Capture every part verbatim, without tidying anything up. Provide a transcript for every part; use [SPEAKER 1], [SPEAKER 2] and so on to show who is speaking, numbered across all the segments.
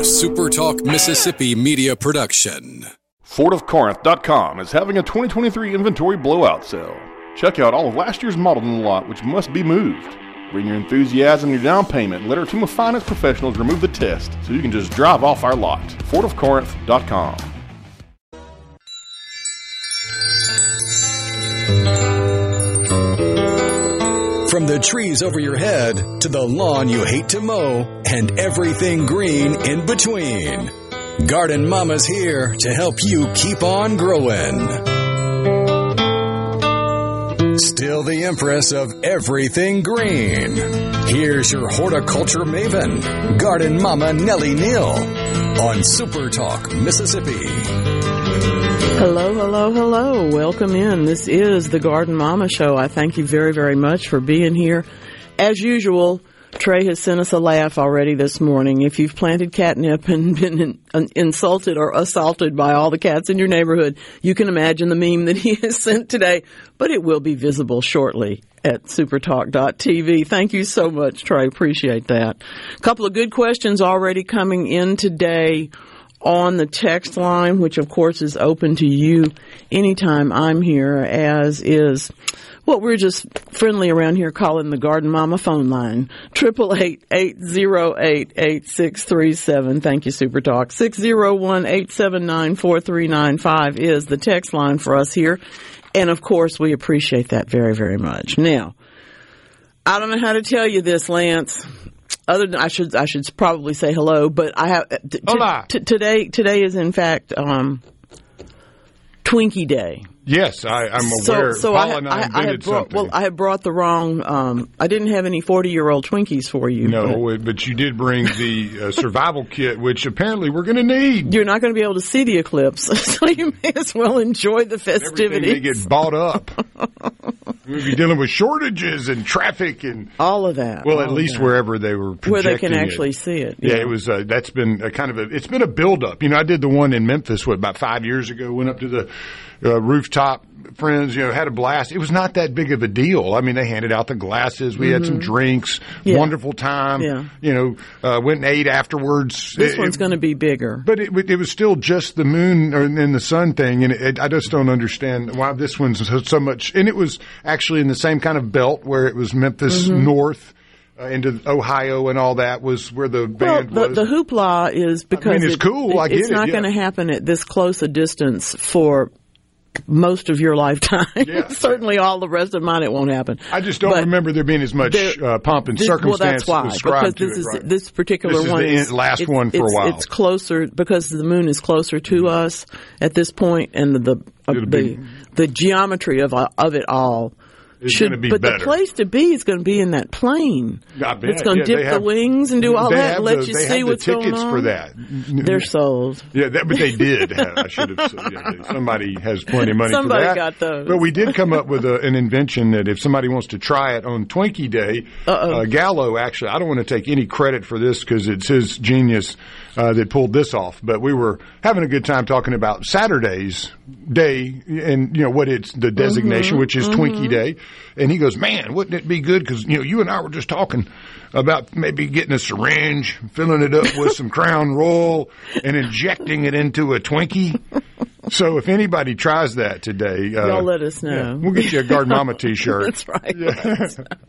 [SPEAKER 1] A Super Talk Mississippi media production.
[SPEAKER 2] Ford of Corinth dot com is having a twenty twenty-three inventory blowout sale. Check out all of last year's models in the lot, which must be moved. Bring your enthusiasm and your down payment and let our team of finance professionals remove the test so you can just drive off our lot. Ford of Corinth dot com.
[SPEAKER 1] From the trees over your head to the lawn you hate to mow and everything green in between, Garden Mama's here to help you keep on growing. Still the empress of everything green. Here's your horticulture maven, Garden Mama Nellie Neal on Super Talk Mississippi.
[SPEAKER 3] Hello, hello, hello. Welcome in. This is the Garden Mama Show. I thank you very, very much for being here. As usual, Trey has sent us a laugh already this morning. If you've planted catnip and been in, uh, insulted or assaulted by all the cats in your neighborhood, you can imagine the meme that he has sent today, but it will be visible shortly at supertalk dot t v. Thank you so much, Trey. Appreciate that. A couple of good questions already coming in today on the text line, which of course is open to you anytime I'm here, as is what we're just friendly around here calling the Garden Mama phone line. Triple eight eight zero eight eight six three seven. Thank you, Super Talk. Six zero one eight seven nine four three nine five is the text line for us here, and of course we appreciate that very, very much. Now, I don't know how to tell you this, Lance. Other than I should, I should probably say hello, but I have t-
[SPEAKER 4] Hola.
[SPEAKER 3] T- today. Today is in fact um, Twinkie Day.
[SPEAKER 4] Yes, I, I'm aware.
[SPEAKER 3] So, so
[SPEAKER 4] Paula
[SPEAKER 3] I,
[SPEAKER 4] and
[SPEAKER 3] I,
[SPEAKER 4] I
[SPEAKER 3] I
[SPEAKER 4] invented
[SPEAKER 3] had brought,
[SPEAKER 4] something.
[SPEAKER 3] well, I had brought the wrong. Um, I didn't have any forty-year-old Twinkies for you.
[SPEAKER 4] No,
[SPEAKER 3] but,
[SPEAKER 4] but you did bring the uh, survival kit, which apparently we're going to need.
[SPEAKER 3] You're not going to be able to see the eclipse, so you may as well enjoy the festivities.
[SPEAKER 4] Everything may get bought up. We'll be dealing with shortages and traffic and
[SPEAKER 3] all of that.
[SPEAKER 4] Well, at least wherever they were projecting
[SPEAKER 3] where they can actually
[SPEAKER 4] it.
[SPEAKER 3] see it.
[SPEAKER 4] Yeah,
[SPEAKER 3] yeah.
[SPEAKER 4] it was. Uh, that's been a kind of a. It's been a buildup. You know, I did the one in Memphis what about five years ago. Went up to the uh, rooftop. Friends, you know, had a blast. It was not that big of a deal. I mean, they handed out the glasses. We mm-hmm. had some drinks.
[SPEAKER 3] Yeah.
[SPEAKER 4] Wonderful time.
[SPEAKER 3] Yeah.
[SPEAKER 4] You know, uh, went and ate afterwards.
[SPEAKER 3] This
[SPEAKER 4] it,
[SPEAKER 3] one's going to be bigger.
[SPEAKER 4] But it, it was still just the moon and the sun thing, and it, I just don't understand why this one's so much. And it was actually in the same kind of belt where it was Memphis mm-hmm. North. Uh, into Ohio and all that was where the band
[SPEAKER 3] well, the,
[SPEAKER 4] was.
[SPEAKER 3] the hoopla is because
[SPEAKER 4] I mean, it's
[SPEAKER 3] it,
[SPEAKER 4] cool. I get
[SPEAKER 3] it's
[SPEAKER 4] it,
[SPEAKER 3] not
[SPEAKER 4] yeah.
[SPEAKER 3] going to happen at this close a distance for most of your lifetime.
[SPEAKER 4] Yeah.
[SPEAKER 3] Certainly all the rest of mine, it won't happen.
[SPEAKER 4] I just don't
[SPEAKER 3] but
[SPEAKER 4] remember there being as much
[SPEAKER 3] there,
[SPEAKER 4] uh, pomp and
[SPEAKER 3] this,
[SPEAKER 4] circumstance
[SPEAKER 3] well, that's why,
[SPEAKER 4] ascribed
[SPEAKER 3] because this
[SPEAKER 4] to
[SPEAKER 3] is,
[SPEAKER 4] it. Right.
[SPEAKER 3] This particular
[SPEAKER 4] this is
[SPEAKER 3] one
[SPEAKER 4] the
[SPEAKER 3] is
[SPEAKER 4] last
[SPEAKER 3] it's,
[SPEAKER 4] one for
[SPEAKER 3] it's,
[SPEAKER 4] a while.
[SPEAKER 3] It's closer because the moon is closer to mm-hmm. us at this point, and the the, uh, the,
[SPEAKER 4] be,
[SPEAKER 3] the geometry of uh, of it all. Should,
[SPEAKER 4] be
[SPEAKER 3] but
[SPEAKER 4] better.
[SPEAKER 3] the place to be is going to be in that plane.
[SPEAKER 4] I bet.
[SPEAKER 3] It's going to
[SPEAKER 4] yeah,
[SPEAKER 3] dip
[SPEAKER 4] have,
[SPEAKER 3] the wings and do all that and let
[SPEAKER 4] the,
[SPEAKER 3] you
[SPEAKER 4] they
[SPEAKER 3] see
[SPEAKER 4] have
[SPEAKER 3] what's
[SPEAKER 4] the
[SPEAKER 3] going
[SPEAKER 4] tickets
[SPEAKER 3] on.
[SPEAKER 4] for that.
[SPEAKER 3] They're sold.
[SPEAKER 4] Yeah, that, but they did. Have, I should have said. Yeah, somebody has plenty of money
[SPEAKER 3] somebody
[SPEAKER 4] for that.
[SPEAKER 3] got those.
[SPEAKER 4] But we did come up with a, an invention that if somebody wants to try it on Twinkie Day, uh, Gallo actually, I don't want to take any credit for this because it's his genius uh, that pulled this off. But we were having a good time talking about Saturday's day and, you know, what it's the designation, mm-hmm, which is mm-hmm. Twinkie Day. And he goes, man, wouldn't it be good? Because, you know, you and I were just talking about maybe getting a syringe, filling it up with some Crown Royal, and injecting it into a Twinkie. So if anybody tries that today, uh,
[SPEAKER 3] y'all let us know.
[SPEAKER 4] Yeah, we'll get you a Garden Mama T-shirt.
[SPEAKER 3] That's right.
[SPEAKER 4] Yeah.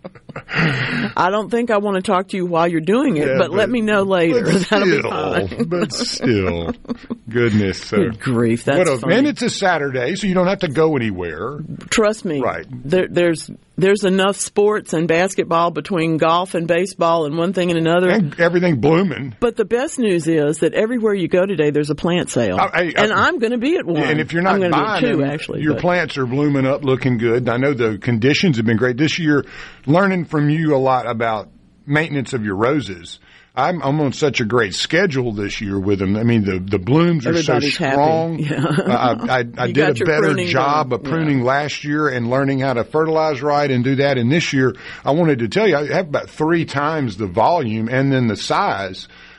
[SPEAKER 3] I don't think I want to talk to you while you're doing it,
[SPEAKER 4] yeah,
[SPEAKER 3] but,
[SPEAKER 4] but
[SPEAKER 3] let me know later.
[SPEAKER 4] But
[SPEAKER 3] That'll
[SPEAKER 4] still,
[SPEAKER 3] be fine.
[SPEAKER 4] but still, goodness. So,
[SPEAKER 3] good grief, that's
[SPEAKER 4] what a,
[SPEAKER 3] funny.
[SPEAKER 4] And it's a Saturday, so you don't have to go anywhere.
[SPEAKER 3] Trust me.
[SPEAKER 4] Right.
[SPEAKER 3] There, there's there's enough sports and basketball between golf and baseball and one thing and another.
[SPEAKER 4] And everything blooming.
[SPEAKER 3] But the best news is that everywhere you go today, there's a plant sale. I, I, and I, I'm going to be at one.
[SPEAKER 4] And if you're not
[SPEAKER 3] I'm
[SPEAKER 4] buying
[SPEAKER 3] be at two,
[SPEAKER 4] them,
[SPEAKER 3] actually,
[SPEAKER 4] your
[SPEAKER 3] but.
[SPEAKER 4] plants are blooming up, looking good. I know the conditions have been great. This year, learning from you a lot about maintenance of your roses. I'm, I'm on such a great schedule this year with them. I mean, the, the blooms are
[SPEAKER 3] Everybody's
[SPEAKER 4] so strong.
[SPEAKER 3] Yeah.
[SPEAKER 4] uh, I, I, I did a better job
[SPEAKER 3] done.
[SPEAKER 4] of pruning
[SPEAKER 3] yeah.
[SPEAKER 4] last year and learning how to fertilize right and do that. And this year, I wanted to tell you, I have about three times the volume and then the size.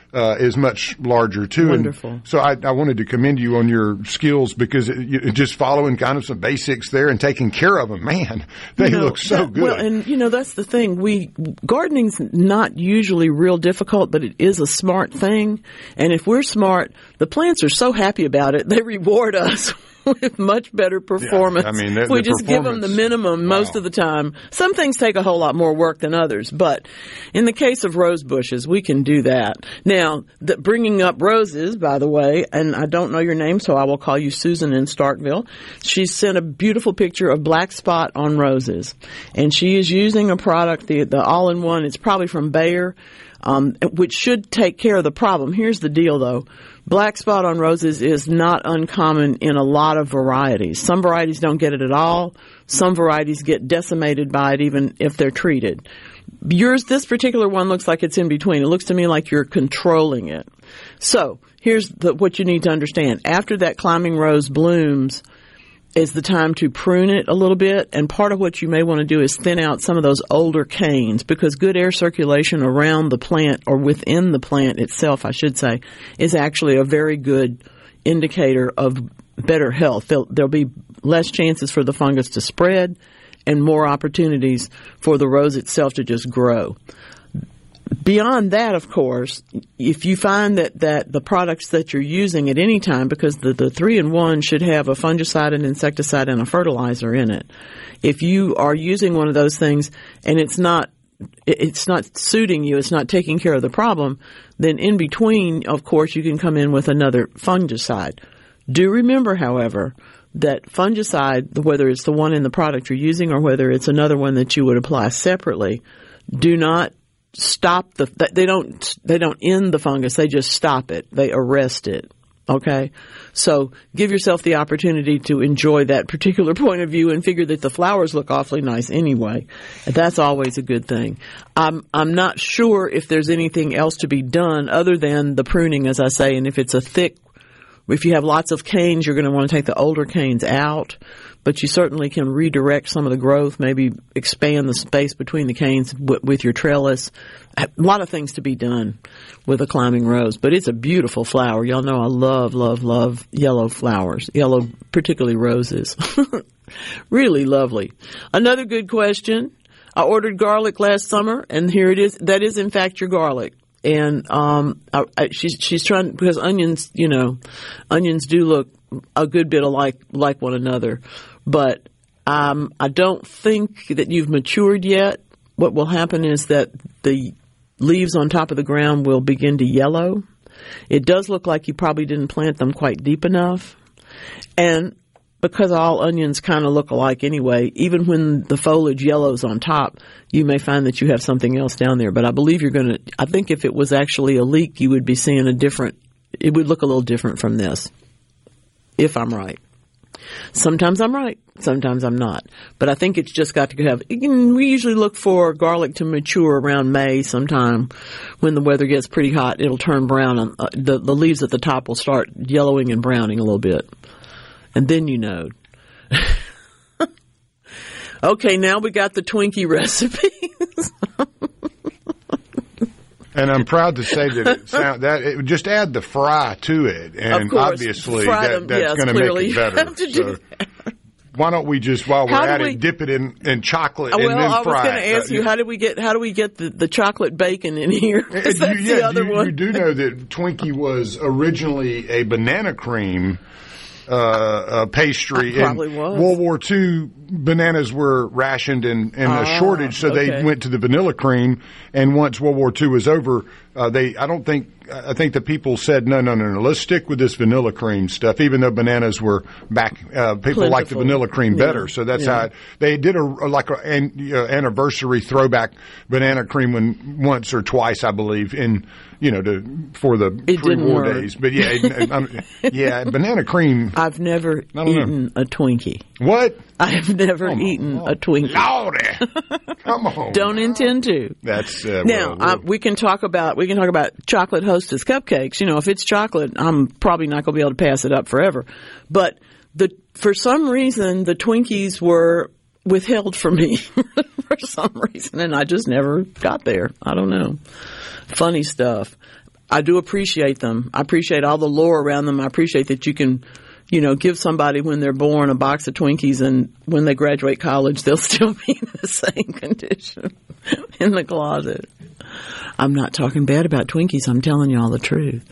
[SPEAKER 4] uh, is much larger too.
[SPEAKER 3] Wonderful.
[SPEAKER 4] And so I, I wanted to commend you on your skills because it, you, just following kind of some basics there and taking care of them. Man, they
[SPEAKER 3] you know,
[SPEAKER 4] look so
[SPEAKER 3] that,
[SPEAKER 4] good.
[SPEAKER 3] Well, and you know that's the thing. We gardening's not usually real difficult, but it is a smart thing. And if we're smart, the plants are so happy about it, they reward us with much better performance.
[SPEAKER 4] Yeah, I mean, the,
[SPEAKER 3] we
[SPEAKER 4] the
[SPEAKER 3] just give them the minimum wow. most of the time. Some things take a whole lot more work than others, but in the case of rose bushes, we can do that. Now, the, bringing up roses, by the way, and I don't know your name, so I will call you Susan in Starkville. She sent a beautiful picture of black spot on roses, and she is using a product, the, the all-in-one. It's probably from Bayer, um, which should take care of the problem. Here's the deal, though. Black spot on roses is not uncommon in a lot of varieties. Some varieties don't get it at all. Some varieties get decimated by it even if they're treated. Yours, this particular one looks like it's in between. It looks to me like you're controlling it. So here's the, what you need to understand. After that climbing rose blooms is the time to prune it a little bit, and part of what you may want to do is thin out some of those older canes, because good air circulation around the plant, or within the plant itself, I should say, is actually a very good indicator of better health. There'll, there'll be less chances for the fungus to spread and more opportunities for the rose itself to just grow. Beyond that, of course, if you find that, that the products that you're using at any time, because the, the three in one should have a fungicide, an insecticide, and a fertilizer in it. If you are using one of those things and it's not it's not suiting you, it's not taking care of the problem, then in between, of course, you can come in with another fungicide. Do remember, however, that fungicide, whether it's the one in the product you're using or whether it's another one that you would apply separately, do not stop the, they don't, they don't end the fungus. They just stop it. They arrest it. Okay. So give yourself the opportunity to enjoy that particular point of view and figure that the flowers look awfully nice anyway. That's always a good thing. I'm, I'm not sure if there's anything else to be done other than the pruning, as I say, and if it's a thick, if you have lots of canes, you're going to want to take the older canes out. But you certainly can redirect some of the growth, maybe expand the space between the canes w- with your trellis. A lot of things to be done with a climbing rose, but it's a beautiful flower. Y'all know I love, love, love yellow flowers, yellow, particularly roses. Really lovely. Another good question. I ordered garlic last summer, and here it is. That is, in fact, your garlic. And um, I, I, she's she's trying, because onions, you know, onions do look a good bit alike like one another. But um, I don't think that you've matured yet. What will happen is that the leaves on top of the ground will begin to yellow. It does look like you probably didn't plant them quite deep enough. And because all onions kind of look alike anyway, even when the foliage yellows on top, you may find that you have something else down there. But I believe you're going to, I think if it was actually a leek, you would be seeing a different, it would look a little different from this, if I'm right. Sometimes I'm right, sometimes I'm not. But I think it's just got to have, we usually look for garlic to mature around May sometime. When the weather gets pretty hot, it'll turn brown. And uh, the, the leaves at the top will start yellowing and browning a little bit. And then you know. Okay, now we got the Twinkie recipes.
[SPEAKER 4] And I'm proud to say that it sound, that it would just add the fry to it, and
[SPEAKER 3] course,
[SPEAKER 4] obviously
[SPEAKER 3] fry
[SPEAKER 4] that,
[SPEAKER 3] them,
[SPEAKER 4] that's
[SPEAKER 3] yes,
[SPEAKER 4] going to make it better.
[SPEAKER 3] Have to do
[SPEAKER 4] so
[SPEAKER 3] that.
[SPEAKER 4] Why don't we just, while we're
[SPEAKER 3] How
[SPEAKER 4] at
[SPEAKER 3] we,
[SPEAKER 4] it, dip it in, in chocolate
[SPEAKER 3] well,
[SPEAKER 4] and then
[SPEAKER 3] I was
[SPEAKER 4] fry
[SPEAKER 3] going
[SPEAKER 4] it?
[SPEAKER 3] to ask you, how do we get how do we get the, the chocolate bacon in here? Because that's
[SPEAKER 4] you, yeah,
[SPEAKER 3] the other
[SPEAKER 4] you,
[SPEAKER 3] one.
[SPEAKER 4] You do know that Twinkie was originally a banana cream uh, uh, pastry.
[SPEAKER 3] It probably
[SPEAKER 4] in
[SPEAKER 3] was.
[SPEAKER 4] World War Two, bananas were rationed and in
[SPEAKER 3] ah,
[SPEAKER 4] a shortage, so
[SPEAKER 3] okay.
[SPEAKER 4] they went to the vanilla cream. And once World War Two was over, uh, they I don't think I think the people said no, no, no, no. Let's stick with this vanilla cream stuff, even though bananas were back. Uh, people liked the vanilla cream better, yeah. so that's yeah. how it, they did a like a, an uh, anniversary throwback banana cream one once or twice, I believe, in you know to for the
[SPEAKER 3] it
[SPEAKER 4] pre-war days. But yeah, it, um, yeah, banana cream.
[SPEAKER 3] I've never eaten know. a Twinkie.
[SPEAKER 4] What?
[SPEAKER 3] I have never
[SPEAKER 4] Come
[SPEAKER 3] eaten
[SPEAKER 4] on.
[SPEAKER 3] a Twinkie.
[SPEAKER 4] Lordy, come on.
[SPEAKER 3] Don't intend to.
[SPEAKER 4] That's uh,
[SPEAKER 3] now
[SPEAKER 4] well,
[SPEAKER 3] uh, we can talk about we can talk about chocolate Hostess cupcakes. You know, if it's chocolate, I'm probably not going to be able to pass it up forever. But the for some reason, the Twinkies were withheld from me for some reason, and I just never got there. I don't know. Funny stuff. I do appreciate them. I appreciate all the lore around them. I appreciate that you can, you know, give somebody when they're born a box of Twinkies and when they graduate college, they'll still be in the same condition in the closet. I'm not talking bad about Twinkies. I'm telling you all the truth.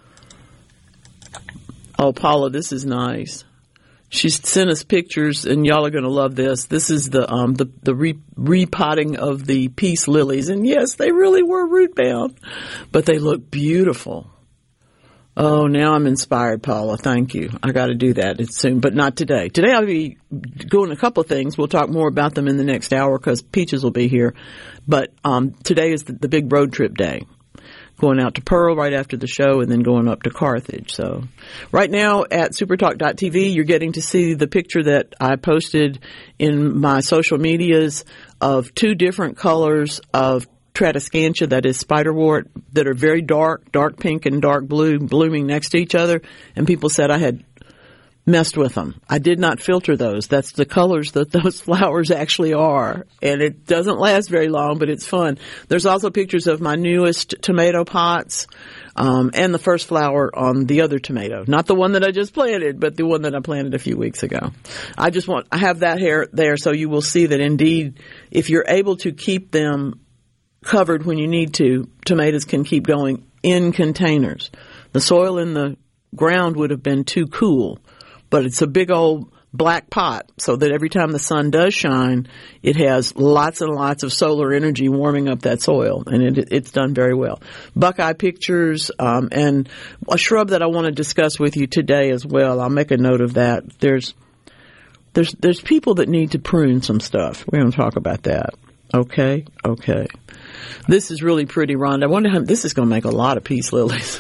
[SPEAKER 3] Oh, Paula, this is nice. She sent us pictures, and y'all are going to love this. This is the um the the re- repotting of the peace lilies, and yes, they really were root bound, but they look beautiful. Oh, now I'm inspired, Paula. Thank you. I got to do that soon, but not today. Today I'll be doing a couple of things. We'll talk more about them in the next hour because Peaches will be here. But um, today is the, the big road trip day. Going out to Pearl right after the show and then going up to Carthage. So right now at supertalk dot t v, you're getting to see the picture that I posted in my social medias of two different colors of Tradescantia, that is spiderwort, that are very dark, dark pink and dark blue, blooming next to each other. And people said I had messed with them. I did not filter those. That's the colors that those flowers actually are. And it doesn't last very long, but it's fun. There's also pictures of my newest tomato pots, um, and the first flower on the other tomato. Not the one that I just planted, but the one that I planted a few weeks ago. I just want, I have that here there so you will see that indeed, if you're able to keep them covered when you need to, tomatoes can keep going in containers. The soil in the ground would have been too cool, but it's a big old black pot so that every time the sun does shine, it has lots and lots of solar energy warming up that soil, and it, it's done very well. Buckeye pictures, um, and a shrub that I want to discuss with you today as well. I'll make a note of that. There's, there's, there's people that need to prune some stuff. We're going to talk about that. Okay, okay. This is really pretty, Rhonda. I wonder how this is going to make a lot of peace lilies.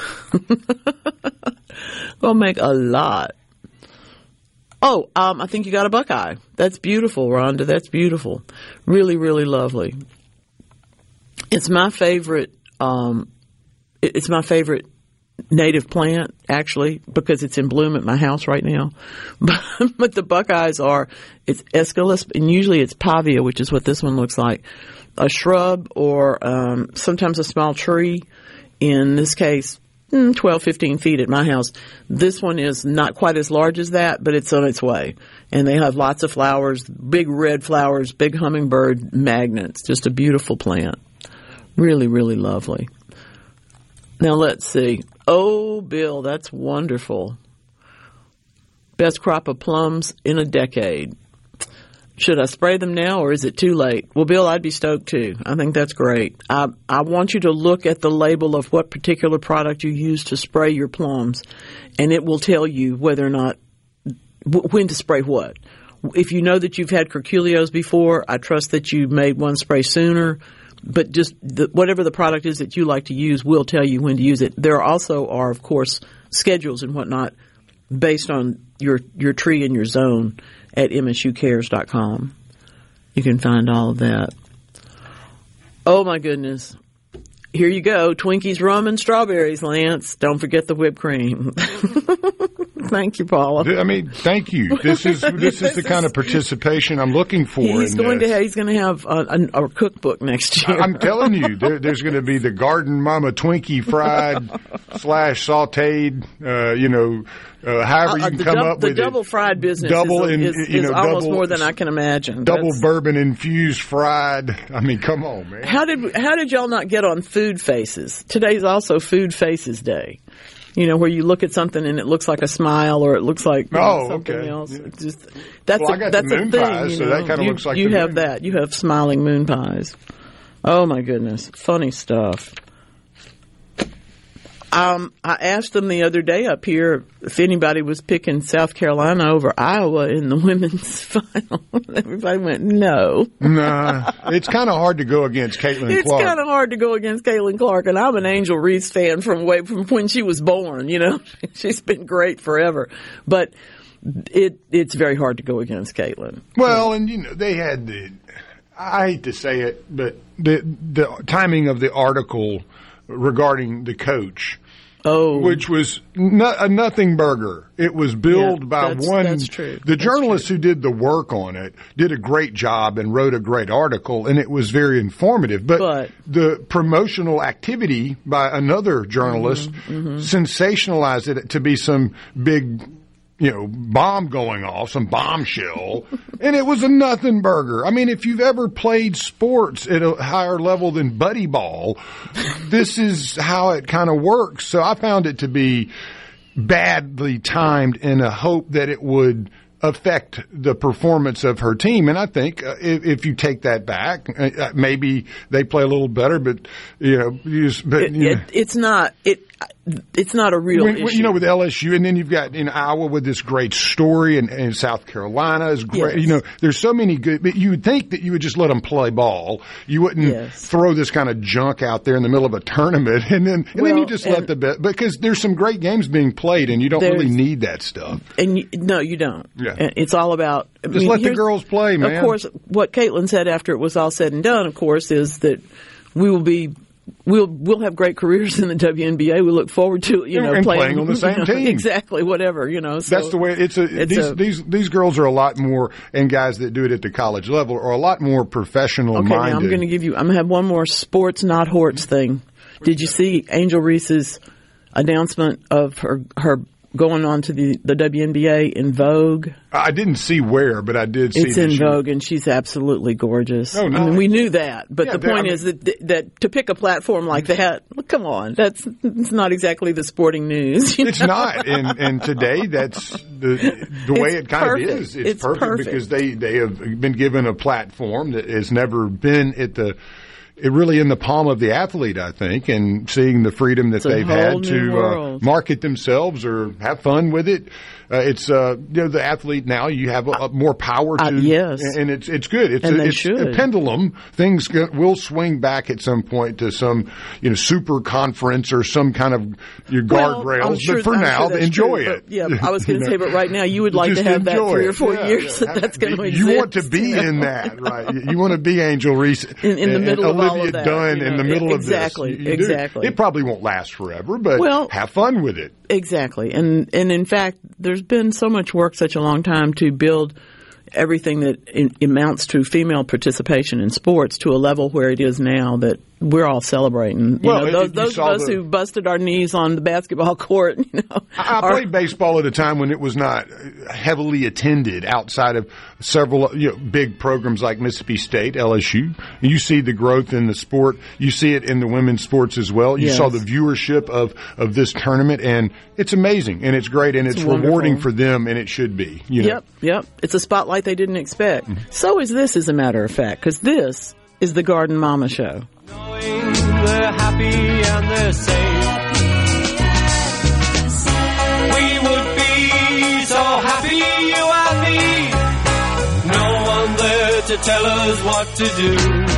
[SPEAKER 3] Going to make a lot. Oh, um, I think you got a buckeye. That's beautiful, Rhonda. That's beautiful. Really, really lovely. It's my favorite. Um, it, it's my favorite native plant, actually, because it's in bloom at my house right now. But, but the buckeyes are, it's Aesculus, and usually it's Pavia, which is what this one looks like. A shrub or um, sometimes a small tree. In this case, twelve, fifteen feet at my house. This one is not quite as large as that, but it's on its way. And they have lots of flowers, big red flowers, big hummingbird magnets. Just a beautiful plant. Really, really lovely. Now let's see. Oh, Bill, that's wonderful. Best crop of plums in a decade. Should I spray them now or is it too late? Well, Bill, I'd be stoked too. I think that's great. I, I want you to look at the label of what particular product you use to spray your plums, and it will tell you whether or not, w- when to spray what. If you know that you've had curculios before, I trust that you made one spray sooner, but just the, whatever the product is that you like to use will tell you when to use it. There also are, of course, schedules and whatnot based on your, your tree and your zone at m s u cares dot com. You can find all of that. Oh, my goodness. Here you go. Twinkies, rum, and strawberries, Lance. Don't forget the whipped cream. Thank you, Paula.
[SPEAKER 4] I mean, thank you. This is this is the kind of participation I'm looking for.
[SPEAKER 3] He's
[SPEAKER 4] in
[SPEAKER 3] going
[SPEAKER 4] this.
[SPEAKER 3] to have, he's going to have a, a, a cookbook next year.
[SPEAKER 4] I'm telling you, there, there's going to be the Garden Mama Twinkie fried slash sautéed. Uh, you know, uh, however you
[SPEAKER 3] uh,
[SPEAKER 4] can
[SPEAKER 3] the
[SPEAKER 4] come
[SPEAKER 3] dub,
[SPEAKER 4] up with
[SPEAKER 3] the
[SPEAKER 4] it.
[SPEAKER 3] double fried business
[SPEAKER 4] double
[SPEAKER 3] is,
[SPEAKER 4] in,
[SPEAKER 3] is,
[SPEAKER 4] you
[SPEAKER 3] is
[SPEAKER 4] know,
[SPEAKER 3] almost
[SPEAKER 4] double,
[SPEAKER 3] more than I can imagine.
[SPEAKER 4] Double
[SPEAKER 3] That's,
[SPEAKER 4] bourbon infused fried. I mean, come on, man.
[SPEAKER 3] How did how did y'all not get on Food Faces? Today's also Food Faces Day. You know, where you look at something and it looks like a smile or it looks like you know,
[SPEAKER 4] oh,
[SPEAKER 3] something
[SPEAKER 4] okay.
[SPEAKER 3] else.
[SPEAKER 4] Yeah.
[SPEAKER 3] Just, that's
[SPEAKER 4] well,
[SPEAKER 3] a,
[SPEAKER 4] I got
[SPEAKER 3] that's
[SPEAKER 4] the
[SPEAKER 3] a
[SPEAKER 4] moon
[SPEAKER 3] thing.
[SPEAKER 4] pies,
[SPEAKER 3] you
[SPEAKER 4] so
[SPEAKER 3] know?
[SPEAKER 4] that kind of
[SPEAKER 3] you,
[SPEAKER 4] looks like
[SPEAKER 3] you
[SPEAKER 4] the
[SPEAKER 3] have
[SPEAKER 4] moon.
[SPEAKER 3] that. You have smiling moon pies. Oh my goodness, funny stuff. Um, I asked them the other day up here if anybody was picking South Carolina over Iowa in the women's final. Everybody went, no.
[SPEAKER 4] Nah, it's kind of hard to go against Caitlin
[SPEAKER 3] It's
[SPEAKER 4] Clark.
[SPEAKER 3] kind of hard to go against Caitlin Clark, and I'm an Angel Reese fan from way from when she was born. You know, she's been great forever, but it it's very hard to go against Caitlin.
[SPEAKER 4] Well, and you know they had the. I hate to say it, but the the timing of the article regarding the coach
[SPEAKER 3] Oh.
[SPEAKER 4] Which was no, a nothing burger. It was billed
[SPEAKER 3] yeah,
[SPEAKER 4] by
[SPEAKER 3] that's,
[SPEAKER 4] one.
[SPEAKER 3] That's true.
[SPEAKER 4] The
[SPEAKER 3] that's
[SPEAKER 4] journalist
[SPEAKER 3] true.
[SPEAKER 4] who did the work on it did a great job and wrote a great article, and it was very informative. But,
[SPEAKER 3] but
[SPEAKER 4] the promotional activity by another journalist
[SPEAKER 3] mm-hmm, mm-hmm.
[SPEAKER 4] sensationalized it to be some big, you know, bomb going off, some bombshell, and it was a nothing burger. I mean, if you've ever played sports at a higher level than buddy ball, this is how it kind of works. So I found it to be badly timed in a hope that it would affect the performance of her team. And I think uh, if, if you take that back, uh, maybe they play a little better, but, you know, you just, but,
[SPEAKER 3] it,
[SPEAKER 4] you
[SPEAKER 3] it,
[SPEAKER 4] know.
[SPEAKER 3] it's not, it, it's not a real
[SPEAKER 4] when,
[SPEAKER 3] issue.
[SPEAKER 4] You know, with L S U, and then you've got in Iowa with this great story, and, and South Carolina is great.
[SPEAKER 3] Yes.
[SPEAKER 4] You know, there's so many good, but you would think that you would just let them play ball. You wouldn't
[SPEAKER 3] yes.
[SPEAKER 4] throw this kind of junk out there in the middle of a tournament, and then, and
[SPEAKER 3] well,
[SPEAKER 4] then you just let the bet, because there's some great games being played, and you don't really need that stuff.
[SPEAKER 3] And you, no, you don't.
[SPEAKER 4] Yeah.
[SPEAKER 3] It's all about, I
[SPEAKER 4] just
[SPEAKER 3] mean,
[SPEAKER 4] let the girls play, man.
[SPEAKER 3] Of course, what Caitlin said after it was all said and done, of course, is that we will be, we'll we'll have great careers in the W N B A. We look forward to, you know,
[SPEAKER 4] and
[SPEAKER 3] playing,
[SPEAKER 4] playing on the same
[SPEAKER 3] you know,
[SPEAKER 4] team.
[SPEAKER 3] Exactly, whatever, you know. So
[SPEAKER 4] that's the way it's a,
[SPEAKER 3] it's
[SPEAKER 4] these,
[SPEAKER 3] a
[SPEAKER 4] these, these girls are a lot more, and guys that do it at the college level are a lot more professional
[SPEAKER 3] okay,
[SPEAKER 4] minded.
[SPEAKER 3] now I'm going to give you, I'm going to have one more sports, not Horts thing. Did you see Angel Reese's announcement of her, her going on to the, the W N B A in Vogue?
[SPEAKER 4] I didn't see where, but I did see
[SPEAKER 3] it's in
[SPEAKER 4] she,
[SPEAKER 3] Vogue, and she's absolutely gorgeous.
[SPEAKER 4] Oh, nice.
[SPEAKER 3] I mean, we knew that, but
[SPEAKER 4] yeah,
[SPEAKER 3] the point
[SPEAKER 4] I mean,
[SPEAKER 3] is that that to pick a platform like that, well, come on, that's it's not exactly the sporting news. You
[SPEAKER 4] it's
[SPEAKER 3] know?
[SPEAKER 4] not, and and today that's the the way
[SPEAKER 3] It's
[SPEAKER 4] it kind
[SPEAKER 3] perfect.
[SPEAKER 4] of is. It's,
[SPEAKER 3] It's
[SPEAKER 4] perfect,
[SPEAKER 3] perfect
[SPEAKER 4] because they they have been given a platform that has never been at the. It really in the palm of the athlete, I think, and seeing the freedom that
[SPEAKER 3] It's a
[SPEAKER 4] they've
[SPEAKER 3] whole
[SPEAKER 4] had
[SPEAKER 3] new
[SPEAKER 4] to uh,
[SPEAKER 3] world.
[SPEAKER 4] market themselves or have fun with it. Uh, it's uh, you know, the athlete now. You have a, a more power to,
[SPEAKER 3] uh, yes,
[SPEAKER 4] and it's it's good. It's
[SPEAKER 3] and
[SPEAKER 4] a,
[SPEAKER 3] they
[SPEAKER 4] it's
[SPEAKER 3] should.
[SPEAKER 4] a pendulum. Things go, will swing back at some point to some you know super conference or some kind of your
[SPEAKER 3] well,
[SPEAKER 4] guardrails.
[SPEAKER 3] I'm sure,
[SPEAKER 4] but for
[SPEAKER 3] I'm
[SPEAKER 4] now,
[SPEAKER 3] sure that's
[SPEAKER 4] enjoy
[SPEAKER 3] true,
[SPEAKER 4] it.
[SPEAKER 3] But, yeah, I was going to
[SPEAKER 4] You
[SPEAKER 3] say,
[SPEAKER 4] know?
[SPEAKER 3] but right now, you would like
[SPEAKER 4] Just
[SPEAKER 3] to have that three
[SPEAKER 4] it.
[SPEAKER 3] or four
[SPEAKER 4] yeah,
[SPEAKER 3] years
[SPEAKER 4] yeah.
[SPEAKER 3] that that's going to exist.
[SPEAKER 4] You want to be
[SPEAKER 3] you know?
[SPEAKER 4] in that, right? You want to be Angel Reese
[SPEAKER 3] in, in the
[SPEAKER 4] and,
[SPEAKER 3] middle
[SPEAKER 4] and
[SPEAKER 3] of
[SPEAKER 4] Olivia
[SPEAKER 3] all of that.
[SPEAKER 4] Dunn
[SPEAKER 3] you know?
[SPEAKER 4] in the middle
[SPEAKER 3] exactly,
[SPEAKER 4] of this. You, you
[SPEAKER 3] exactly.
[SPEAKER 4] Do. It probably won't last forever, but
[SPEAKER 3] well,
[SPEAKER 4] have fun with it.
[SPEAKER 3] Exactly. And and in fact, there's been so much work such a long time to build everything that in, amounts to female participation in sports to a level where it is now that we're all celebrating. You
[SPEAKER 4] well,
[SPEAKER 3] know, those,
[SPEAKER 4] you
[SPEAKER 3] those of us
[SPEAKER 4] the,
[SPEAKER 3] who busted our knees on the basketball court. You know,
[SPEAKER 4] I, I
[SPEAKER 3] are,
[SPEAKER 4] played baseball at a time when it was not heavily attended outside of several you know, big programs like Mississippi State, L S U. You see the growth in the sport. You see it in the women's sports as well. You
[SPEAKER 3] yes.
[SPEAKER 4] saw the viewership of, of this tournament, and it's amazing, and it's great, and it's,
[SPEAKER 3] it's
[SPEAKER 4] rewarding for them, and it should be. You know?
[SPEAKER 3] Yep, yep. It's a spotlight they didn't expect. Mm-hmm. So is this, as a matter of fact, because this is the Garden Mama Show.
[SPEAKER 5] Knowing they're happy and they're safe. We would be so happy, you and me. No one there to tell us what to do.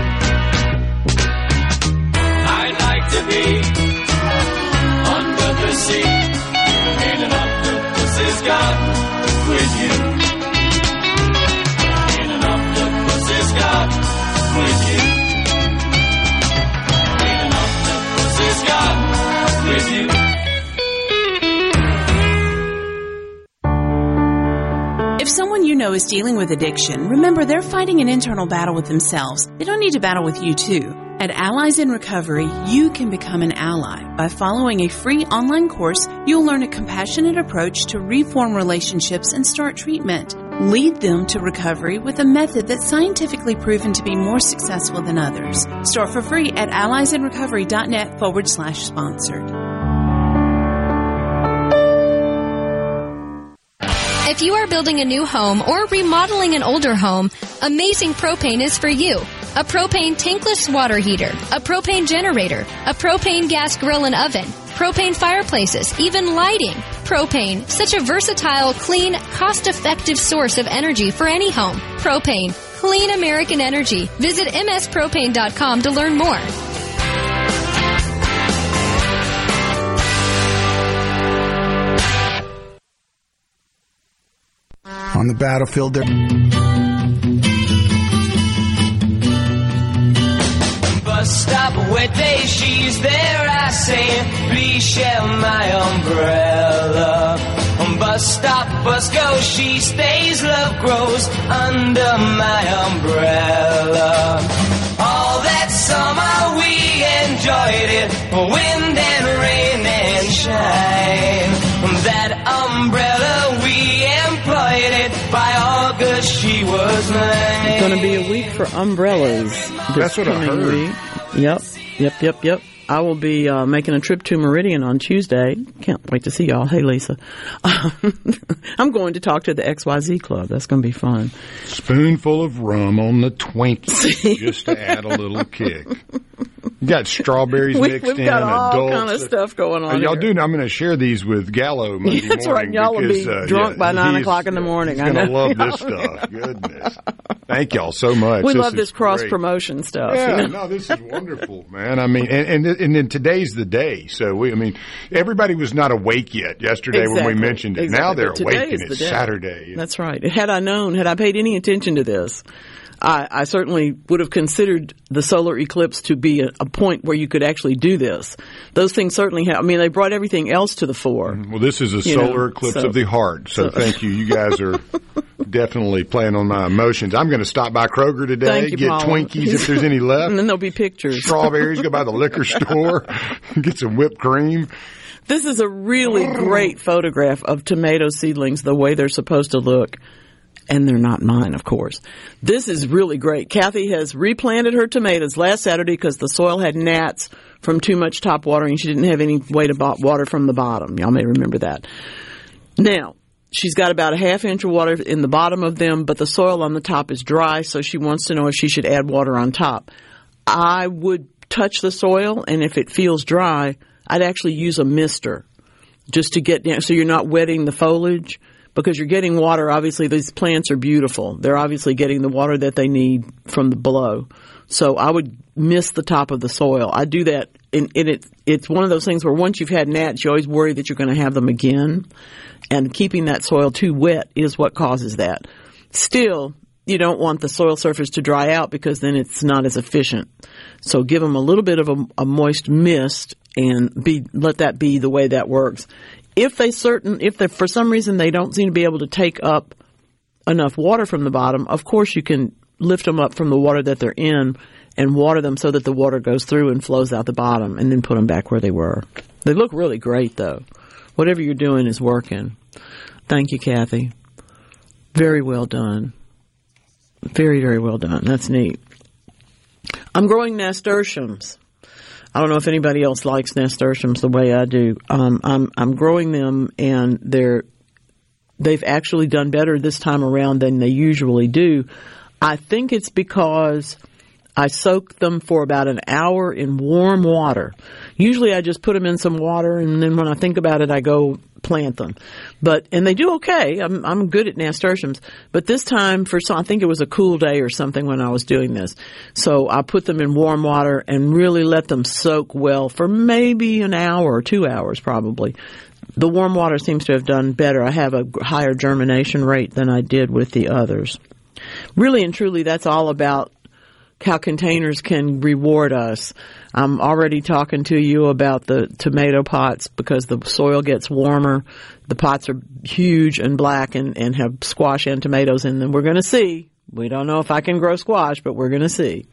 [SPEAKER 5] I'd like to be under the sea in an octopus's garden with you. In an octopus's garden with you. With you.
[SPEAKER 6] If someone you know is dealing with addiction, remember they're fighting an internal battle with themselves. They don't need to battle with you too. At Allies in Recovery, you can become an ally. By following a free online course, you'll learn a compassionate approach to reform relationships and start treatment. Lead them to recovery with a method that's scientifically proven to be more successful than others. Start for free at alliesinrecovery.net forward slash sponsored.
[SPEAKER 7] If you are building a new home or remodeling an older home, Amazing Propane is for you. A propane tankless water heater, a propane generator, a propane gas grill and oven, propane fireplaces, even lighting. Propane, such a versatile, clean, cost-effective source of energy for any home. Propane, clean American energy. Visit m s propane dot com to learn more.
[SPEAKER 8] On the battlefield, they're...
[SPEAKER 5] Bust stop, wait day, she's there, I say, please share my umbrella. Bus stop, bus go, she stays, love grows under my umbrella. All that summer we enjoyed it, wind and rain and shine. That umbrella we employed it, by August she was mine.
[SPEAKER 3] It's going to be a week for umbrellas.
[SPEAKER 4] That's what I heard.
[SPEAKER 3] Week. Yep, yep, yep, yep. I will be uh, making a trip to Meridian on Tuesday. Can't wait to see y'all. Hey, Lisa. I'm going to talk to the X Y Z Club. That's going to be fun.
[SPEAKER 4] Spoonful of rum on the Twinkie, just to add a little kick. You got strawberries
[SPEAKER 3] we,
[SPEAKER 4] mixed
[SPEAKER 3] we've
[SPEAKER 4] in.
[SPEAKER 3] We've got all
[SPEAKER 4] adults.
[SPEAKER 3] kind of stuff going on.
[SPEAKER 4] Uh, y'all
[SPEAKER 3] here.
[SPEAKER 4] do. I'm going to share these with Gallo Monday
[SPEAKER 3] That's
[SPEAKER 4] morning.
[SPEAKER 3] right. Y'all
[SPEAKER 4] because,
[SPEAKER 3] will be
[SPEAKER 4] uh,
[SPEAKER 3] drunk
[SPEAKER 4] yeah,
[SPEAKER 3] by nine o'clock in the morning.
[SPEAKER 4] He's going to love this stuff. Goodness. Thank y'all so much.
[SPEAKER 3] We
[SPEAKER 4] this
[SPEAKER 3] love this cross
[SPEAKER 4] great.
[SPEAKER 3] promotion stuff.
[SPEAKER 4] Yeah,
[SPEAKER 3] you know?
[SPEAKER 4] no, this is wonderful, man. I mean, and, and and then today's the day. So we, I mean, everybody was not awake yet yesterday
[SPEAKER 3] exactly.
[SPEAKER 4] when we mentioned it.
[SPEAKER 3] Exactly.
[SPEAKER 4] Now they're
[SPEAKER 3] But today
[SPEAKER 4] awake,
[SPEAKER 3] is
[SPEAKER 4] and
[SPEAKER 3] the
[SPEAKER 4] it's
[SPEAKER 3] day.
[SPEAKER 4] Saturday.
[SPEAKER 3] That's right. Had I known, had I paid any attention to this, I, I certainly would have considered the solar eclipse to be a, a point where you could actually do this. Those things certainly have. I mean, they brought everything else to the fore.
[SPEAKER 4] Well, this is a
[SPEAKER 3] you
[SPEAKER 4] solar
[SPEAKER 3] know,
[SPEAKER 4] eclipse
[SPEAKER 3] so,
[SPEAKER 4] of the heart. So, so thank you. You guys are definitely playing on my emotions. I'm going to stop by Kroger today,
[SPEAKER 3] Thank you,
[SPEAKER 4] get
[SPEAKER 3] Paula.
[SPEAKER 4] Twinkies if there's any left.
[SPEAKER 3] And then there'll be pictures.
[SPEAKER 4] Strawberries, go by the liquor store, get some whipped cream.
[SPEAKER 3] This is a really great photograph of tomato seedlings the way they're supposed to look. And they're not mine, of course. This is really great. Kathy has replanted her tomatoes last Saturday because the soil had gnats from too much top watering. She didn't have any way to water from the bottom. Y'all may remember that. Now, she's got about a half inch of water in the bottom of them, but the soil on the top is dry, so she wants to know if she should add water on top. I would touch the soil, and if it feels dry, I'd actually use a mister just to get down, so you're not wetting the foliage. Because you're getting water, obviously these plants are beautiful. They're obviously getting the water that they need from the below. So I would mist the top of the soil. I do that, and it, it's one of those things where once you've had gnats, you always worry that you're going to have them again. And keeping that soil too wet is what causes that. Still, you don't want the soil surface to dry out because then it's not as efficient. So give them a little bit of a, a moist mist and be let that be the way that works. If they certain, if they, for some reason they don't seem to be able to take up enough water from the bottom, of course you can lift them up from the water that they're in and water them so that the water goes through and flows out the bottom and then put them back where they were. They look really great though. Whatever you're doing is working. Thank you, Kathy. Very well done. Very, very well done. That's neat. I'm growing nasturtiums. I don't know if anybody else likes nasturtiums the way I do. Um, I'm I'm growing them, and they're they've actually done better this time around than they usually do. I think it's because I soak them for about an hour in warm water. Usually I just put them in some water, and then when I think about it, I go plant them. But and they do okay. I'm I'm good at nasturtiums. But this time, for some, I think it was a cool day or something when I was doing this. So I put them in warm water and really let them soak well for maybe an hour or two hours probably. The warm water seems to have done better. I have a higher germination rate than I did with the others. Really and truly, that's all about how containers can reward us. I'm already talking to you about the tomato pots because the soil gets warmer. The pots are huge and black and, and have squash and tomatoes in them. We're going to see. We don't know if I can grow squash, but we're going to see.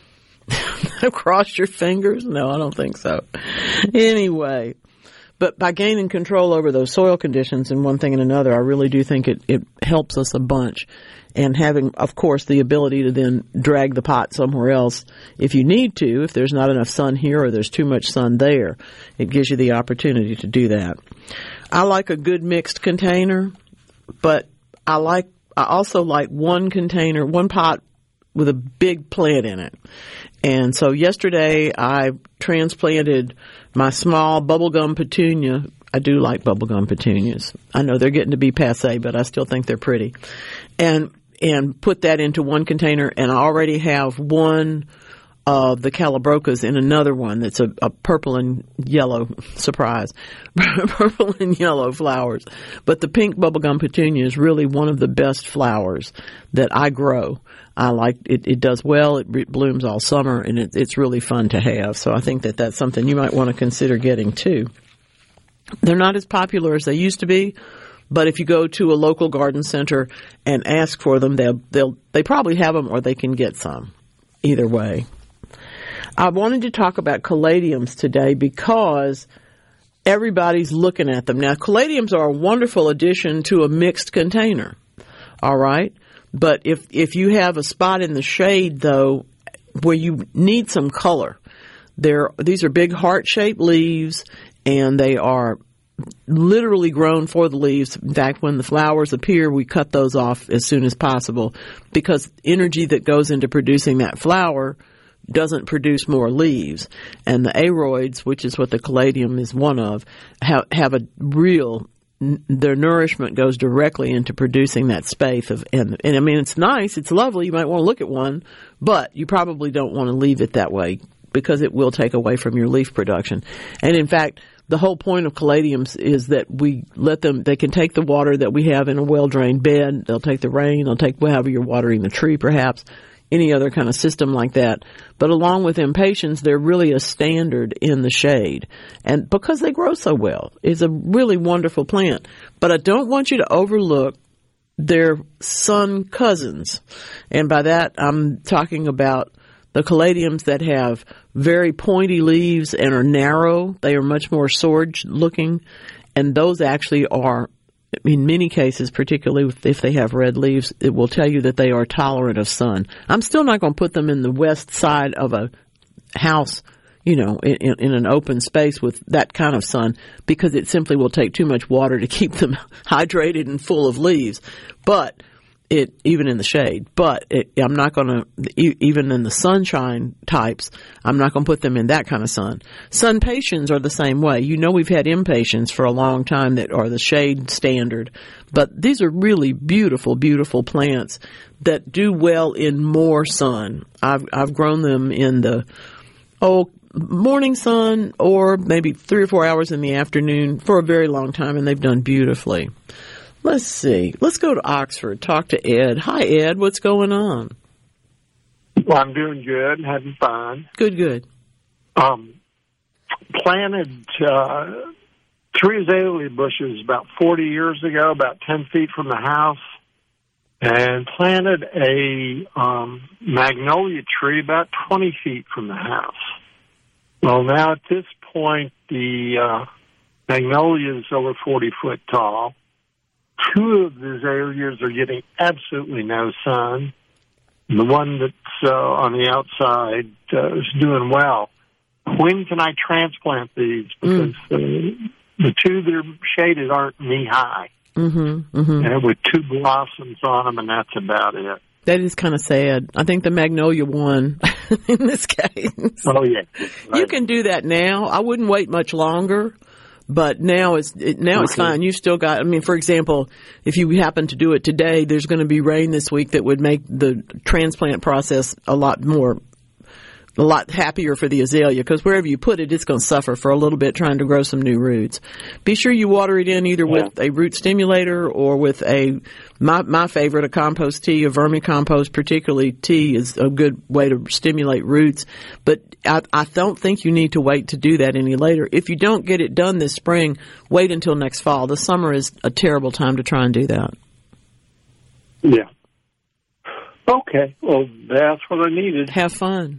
[SPEAKER 3] Cross your fingers? No, I don't think so. Anyway, but by gaining control over those soil conditions and one thing and another, I really do think it, it helps us a bunch. And having, of course, the ability to then drag the pot somewhere else if you need to, if there's not enough sun here or there's too much sun there, it gives you the opportunity to do that. I like a good mixed container, but I like, I also like one container, one pot with a big plant in it. And so yesterday I transplanted my small bubblegum petunia. I do like bubblegum petunias. I know they're getting to be passé, but I still think they're pretty. And and put that into one container, and I already have one of the Calabrocas in another one that's a, a purple and yellow, surprise, purple and yellow flowers. But the pink bubblegum petunia is really one of the best flowers that I grow. I like it. It does well. It re- blooms all summer, and it, it's really fun to have. So I think that that's something you might want to consider getting too. They're not as popular as they used to be, but if you go to a local garden center and ask for them, they'll they'll they probably have them, or they can get some. Either way. I wanted to talk about caladiums today because everybody's looking at them. Now, caladiums are a wonderful addition to a mixed container, all right? But if if you have a spot in the shade, though, where you need some color, they're, these are big heart-shaped leaves, and they are literally grown for the leaves. In fact, when the flowers appear, we cut those off as soon as possible because energy that goes into producing that flower doesn't produce more leaves. And the aroids, which is what the caladium is one of, have, have a real, their nourishment goes directly into producing that spathe of, and, and I mean, it's nice, it's lovely, you might want to look at one, but you probably don't want to leave it that way because it will take away from your leaf production. And in fact, the whole point of caladiums is that we let them, they can take the water that we have in a well-drained bed, they'll take the rain, they'll take however you're watering the tree perhaps, any other kind of system like that. But along with impatiens, they're really a standard in the shade. And because they grow so well, it's a really wonderful plant. But I don't want you to overlook their sun cousins. And by that, I'm talking about the caladiums that have very pointy leaves and are narrow. They are much more sword looking. And those actually are, in many cases, particularly if they have red leaves, it will tell you that they are tolerant of sun. I'm still not going to put them in the west side of a house, you know, in, in an open space with that kind of sun because it simply will take too much water to keep them hydrated and full of leaves. But it, even in the shade, but it, I'm not going to, even in the sunshine types, I'm not going to put them in that kind of sun. Sunpatiens are the same way. You know, we've had impatiens for a long time that are the shade standard, but these are really beautiful, beautiful plants that do well in more sun. I've, I've grown them in the, oh, morning sun or maybe three or four hours in the afternoon for a very long time, and they've done beautifully. Let's see. Let's go to Oxford, talk to Ed. Hi, Ed. What's going on?
[SPEAKER 9] Well, I'm doing good, having fun.
[SPEAKER 3] Good, good.
[SPEAKER 9] Um, planted uh, three azalea bushes about forty years ago, about ten feet from the house, and planted a um, magnolia tree about twenty feet from the house. Well, now at this point, the uh, magnolia is over forty foot tall. Two of the azaleas are getting absolutely no sun. The one that's uh, on the outside uh, is doing well. When can I transplant these? Because mm. uh, the two that are shaded aren't knee-high.
[SPEAKER 3] Mm-hmm, mm-hmm.
[SPEAKER 9] And with two blossoms on them, and that's about it.
[SPEAKER 3] That is kind of sad. I think the magnolia won in this case.
[SPEAKER 9] Oh, yeah. Right.
[SPEAKER 3] You can do that now. I wouldn't wait much longer. But now it's it, now okay. It's fine. You've still got, I mean, for example, if you happen to do it today, there's going to be rain this week that would make the transplant process a lot more, a lot happier for the azalea because wherever you put it, it's going to suffer for a little bit trying to grow some new roots. Be sure you water it in either yeah. with a root stimulator or with a, my, my favorite, a compost tea, a vermicompost, particularly tea is a good way to stimulate roots. But I, I don't think you need to wait to do that any later. If you don't get it done this spring, wait until next fall. The summer is a terrible time to try and do that.
[SPEAKER 9] Yeah. Okay. Well, that's what I needed.
[SPEAKER 3] Have fun.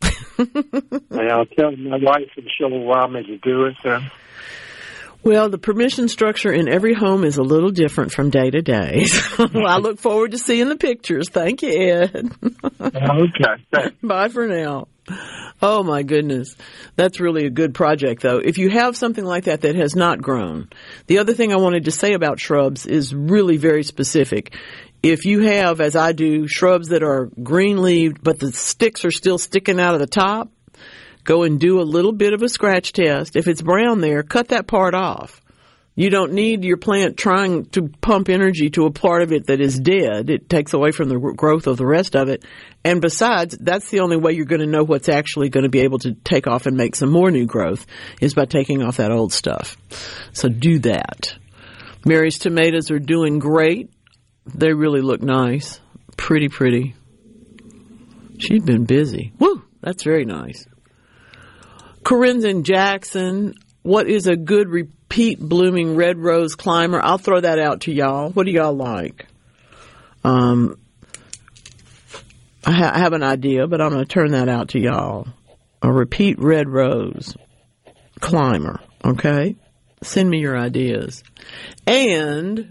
[SPEAKER 9] I'll tell my wife and she'll allow me to do it then.
[SPEAKER 3] Well, the permission structure in every home is a little different from day to day. Well, I look forward to seeing the pictures. Thank you, Ed.
[SPEAKER 9] Okay. Thanks.
[SPEAKER 3] Bye for now. Oh, my goodness. That's really a good project, though. If you have something like that that has not grown, the other thing I wanted to say about shrubs is really very specific. If you have, as I do, shrubs that are green-leaved, but the sticks are still sticking out of the top, go and do a little bit of a scratch test. If it's brown there, cut that part off. You don't need your plant trying to pump energy to a part of it that is dead. It takes away from the growth of the rest of it. And besides, that's the only way you're going to know what's actually going to be able to take off and make some more new growth is by taking off that old stuff. So do that. Mary's tomatoes are doing great. They really look nice. Pretty, pretty. She's been busy. Woo! That's very nice. Corinne's in Jackson. What is a good repeat blooming red rose climber? I'll throw that out to y'all. What do y'all like? Um, I, ha- I have an idea, but I'm going to turn that out to y'all. A repeat red rose climber. Okay? Send me your ideas. And...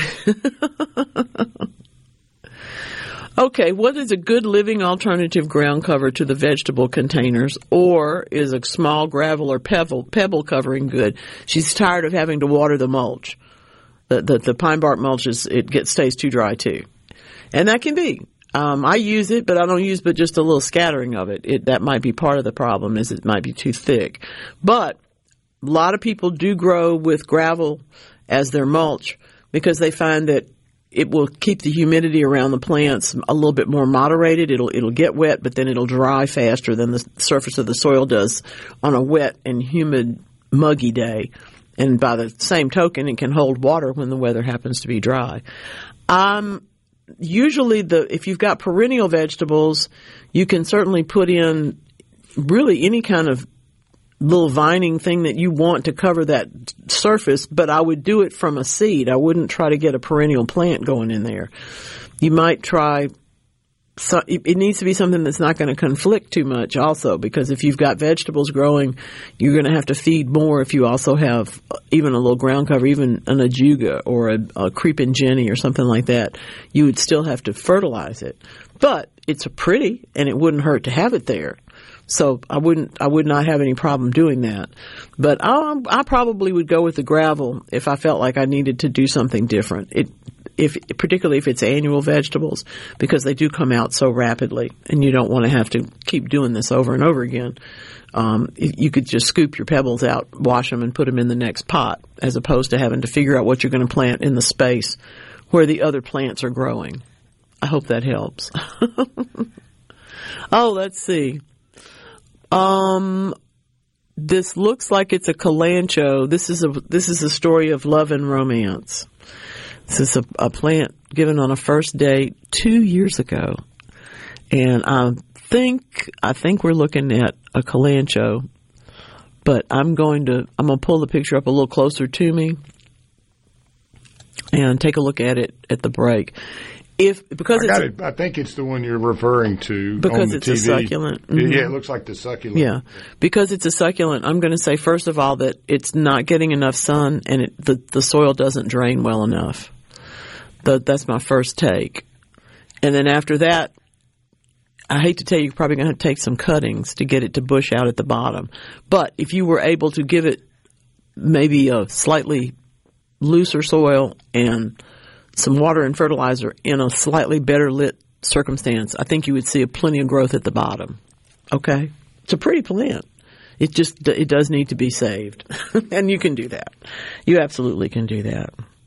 [SPEAKER 3] Okay, what is a good living alternative ground cover to the vegetable containers, or is a small gravel or pebble pebble covering good? She's tired of having to water the mulch. The the, the pine bark mulch is it gets stays too dry too, and that can be. Um, I use it, but I don't use but just a little scattering of it. It that might be part of the problem, is it might be too thick. But a lot of people do grow with gravel as their mulch because they find that it will keep the humidity around the plants a little bit more moderated. It'll it'll get wet, but then it'll dry faster than the surface of the soil does on a wet and humid, muggy day. And by the same token, it can hold water when the weather happens to be dry. Um, usually, the if you've got perennial vegetables, you can certainly put in really any kind of little vining thing that you want to cover that surface, but I would do it from a seed. I wouldn't try to get a perennial plant going in there. You might try, so it needs to be something that's not going to conflict too much also, because if you've got vegetables growing, you're going to have to feed more if you also have even a little ground cover, even an ajuga or a, a creeping jenny or something like that. You would still have to fertilize it. But it's pretty, and it wouldn't hurt to have it there. So I wouldn't, I would not have any problem doing that. But I, I probably would go with the gravel if I felt like I needed to do something different. It, if particularly if it's annual vegetables, because they do come out so rapidly, and you don't want to have to keep doing this over and over again. Um, you could just scoop your pebbles out, wash them, and put them in the next pot, as opposed to having to figure out what you're going to plant in the space where the other plants are growing. I hope that helps. Oh, let's see. Um, this looks like it's a calancho. This is a this is a story of love and romance. This is a, a plant given on a first date two years ago, and I think I think we're looking at a calancho. But I'm going to I'm going to pull the picture up a little closer to me and take a look at it at the break. If because
[SPEAKER 4] I got
[SPEAKER 3] it's
[SPEAKER 4] it. I think it's the one you're referring to
[SPEAKER 3] because
[SPEAKER 4] on the
[SPEAKER 3] it's
[SPEAKER 4] T V.
[SPEAKER 3] A succulent. Mm-hmm.
[SPEAKER 4] Yeah, it looks like the succulent.
[SPEAKER 3] Yeah, because it's a succulent. I'm going to say first of all that it's not getting enough sun, and it, the the soil doesn't drain well enough. The, that's my first take, and then after that, I hate to tell you, you're probably going to have to take some cuttings to get it to bush out at the bottom. But if you were able to give it maybe a slightly looser soil and some water and fertilizer in a slightly better lit circumstance, I think you would see a plenty of growth at the bottom. Okay? It's a pretty plant. It just, it does need to be saved. And you can do that. You absolutely can do that.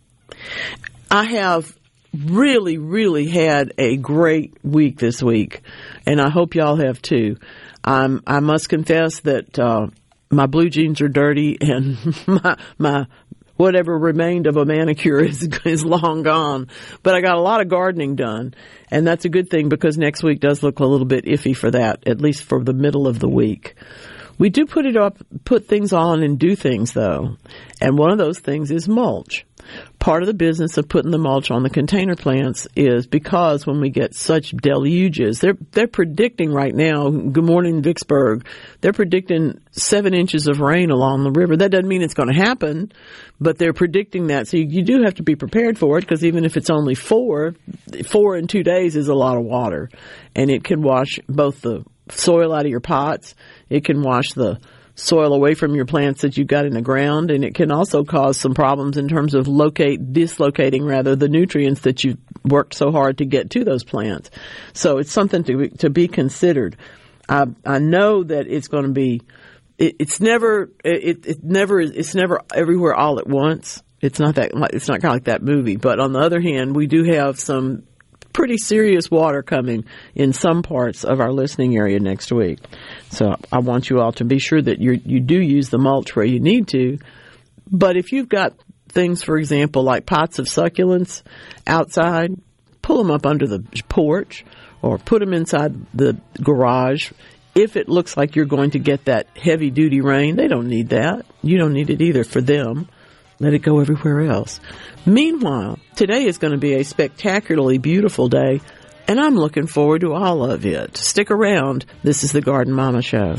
[SPEAKER 3] I have really, really had a great week this week, and I hope y'all have too. Um, I must confess that, uh, my blue jeans are dirty and my, my, whatever remained of a manicure is, is long gone. But I got a lot of gardening done, and that's a good thing because next week does look a little bit iffy for that, at least for the middle of the week. We do put it up, put things on and do things though. And one of those things is mulch. Part of the business of putting the mulch on the container plants is because when we get such deluges, they're, they're predicting right now, good morning Vicksburg, they're predicting seven inches of rain along the river. That doesn't mean it's going to happen, but they're predicting that. So you, you do have to be prepared for it, because even if it's only four, four in two days is a lot of water. And it can wash both the soil out of your pots, it can wash the soil away from your plants that you've got in the ground, and it can also cause some problems in terms of locate, dislocating rather, the nutrients that you worked so hard to get to those plants. So it's something to to be considered. I I know that it's going to be, it, it's never, it, it never, it's never everywhere all at once. It's not that, it's not kind of like that movie. But on the other hand, we do have some pretty serious water coming in some parts of our listening area next week. So I want you all to be sure that you you do use the mulch where you need to. But if you've got things, for example, like pots of succulents outside, pull them up under the porch or put them inside the garage. If it looks like you're going to get that heavy-duty rain, they don't need that. You don't need it either for them. Let it go everywhere else. Meanwhile, today is going to be a spectacularly beautiful day, and I'm looking forward to all of it. Stick around. This is the Garden Mama Show.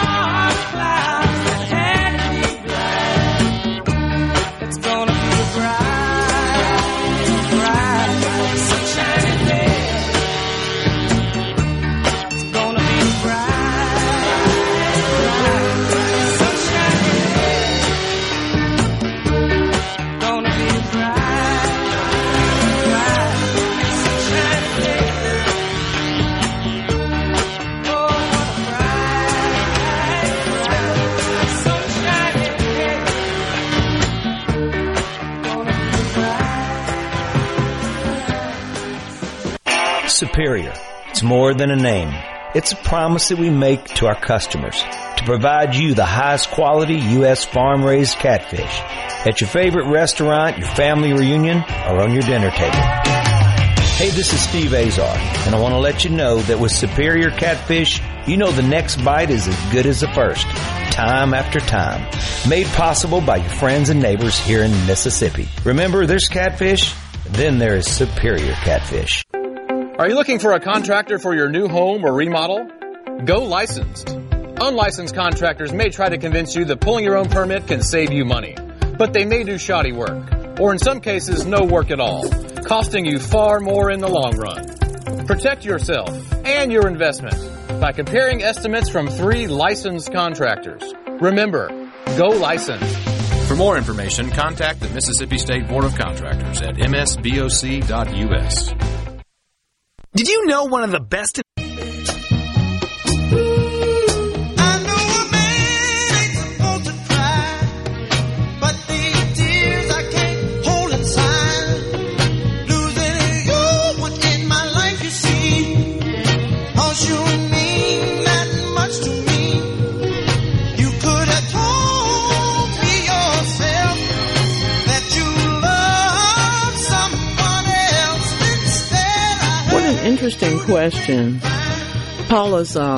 [SPEAKER 10] Superior. It's more than a name. It's a promise that we make to our customers to provide you the highest quality U S farm-raised catfish at your favorite restaurant, your family reunion, or on your dinner table. Hey, this is Steve Azar, and I want to let you know that with Superior Catfish, you know the next bite is as good as the first, time after time. Made possible by your friends and neighbors here in Mississippi. Remember, there's catfish, then there is Superior Catfish.
[SPEAKER 11] Are you looking for a contractor for your new home or remodel? Go licensed. Unlicensed contractors may try to convince you that pulling your own permit can save you money, but they may do shoddy work, or in some cases, no work at all, costing you far more in the long run. Protect yourself and your investment by comparing estimates from three licensed contractors. Remember, go licensed.
[SPEAKER 12] For more information, contact the Mississippi State Board of Contractors at m s b o c dot u s.
[SPEAKER 13] Did you know one of the best...
[SPEAKER 3] Interesting question. Paula's um,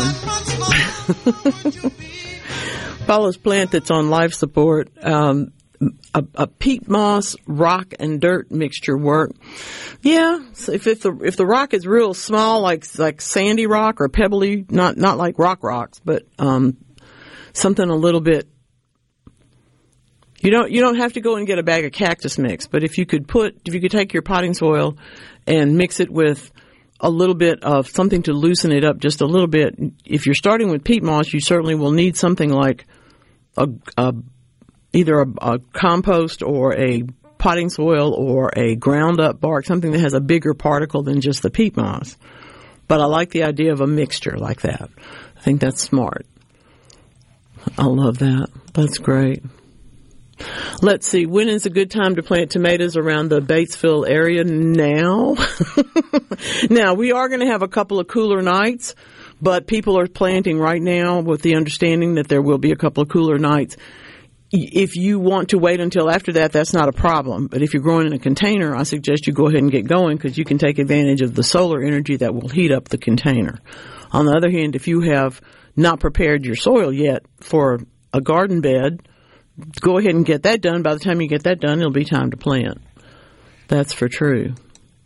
[SPEAKER 3] Paula's plant that's on life support, um, a, a peat moss, rock, and dirt mixture work. Yeah, so if, if the if the rock is real small, like like sandy rock or pebbly, not not like rock rocks, but um, something a little bit. You don't you don't have to go and get a bag of cactus mix, but if you could put if you could take your potting soil and mix it with a little bit of something to loosen it up just a little bit. If you're starting with peat moss, you certainly will need something like a, a either a, a compost or a potting soil or a ground up bark, something that has a bigger particle than just the peat moss. But I like the idea of a mixture like that. I think that's smart. I love that. That's great. Let's see, when is a good time to plant tomatoes around the Batesville area? Now. Now, we are going to have a couple of cooler nights, but people are planting right now with the understanding that there will be a couple of cooler nights. If you want to wait until after that, that's not a problem. But if you're growing in a container, I suggest you go ahead and get going because you can take advantage of the solar energy that will heat up the container. On the other hand, if you have not prepared your soil yet for a garden bed, go ahead and get that done. By the time you get that done, it'll be time to plant. That's for true.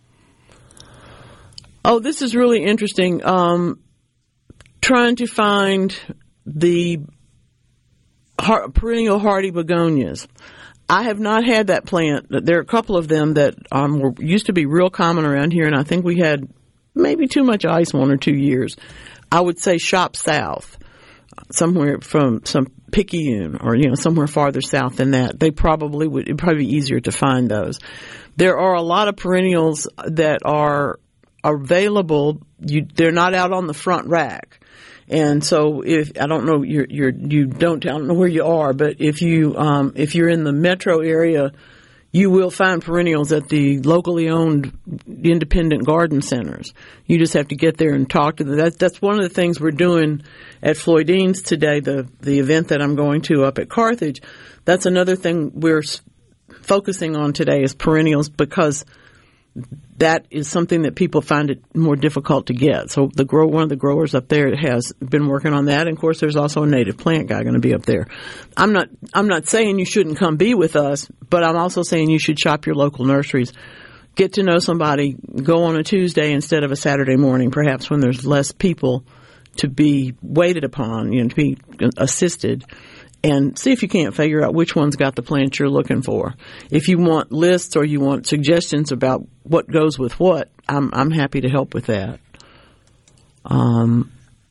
[SPEAKER 3] Oh, this is really interesting. Um, trying to find the har- perennial hardy begonias. I have not had that plant. There are a couple of them that um, were, used to be real common around here, and I think we had maybe too much ice one or two years. I would say shop south, somewhere from some Picayune or, you know, somewhere farther south than that. They probably would, it'd probably be easier to find those. There are a lot of perennials that are available. You, they're not out on the front rack. And so if, I don't know, you're, you're, you don't, I don't know where you are, but if you, um, if you're in the metro area, you will find perennials at the locally owned independent garden centers. You just have to get there and talk to them. That's, that's one of the things we're doing at Floydeen's today, the, the event that I'm going to up at Carthage. That's another thing we're focusing on today is perennials, because that is something that people find it more difficult to get. So the grow, one of the growers up there has been working on that. And of course, there's also a native plant guy going to be up there. I'm not, I'm not saying you shouldn't come be with us, but I'm also saying you should shop your local nurseries. Get to know somebody. Go on a Tuesday instead of a Saturday morning, perhaps when there's less people to be waited upon, you know, to be assisted. And see if you can't figure out which one's got the plants you're looking for. If you want lists or you want suggestions about what goes with what, I'm I'm happy to help with that. Um,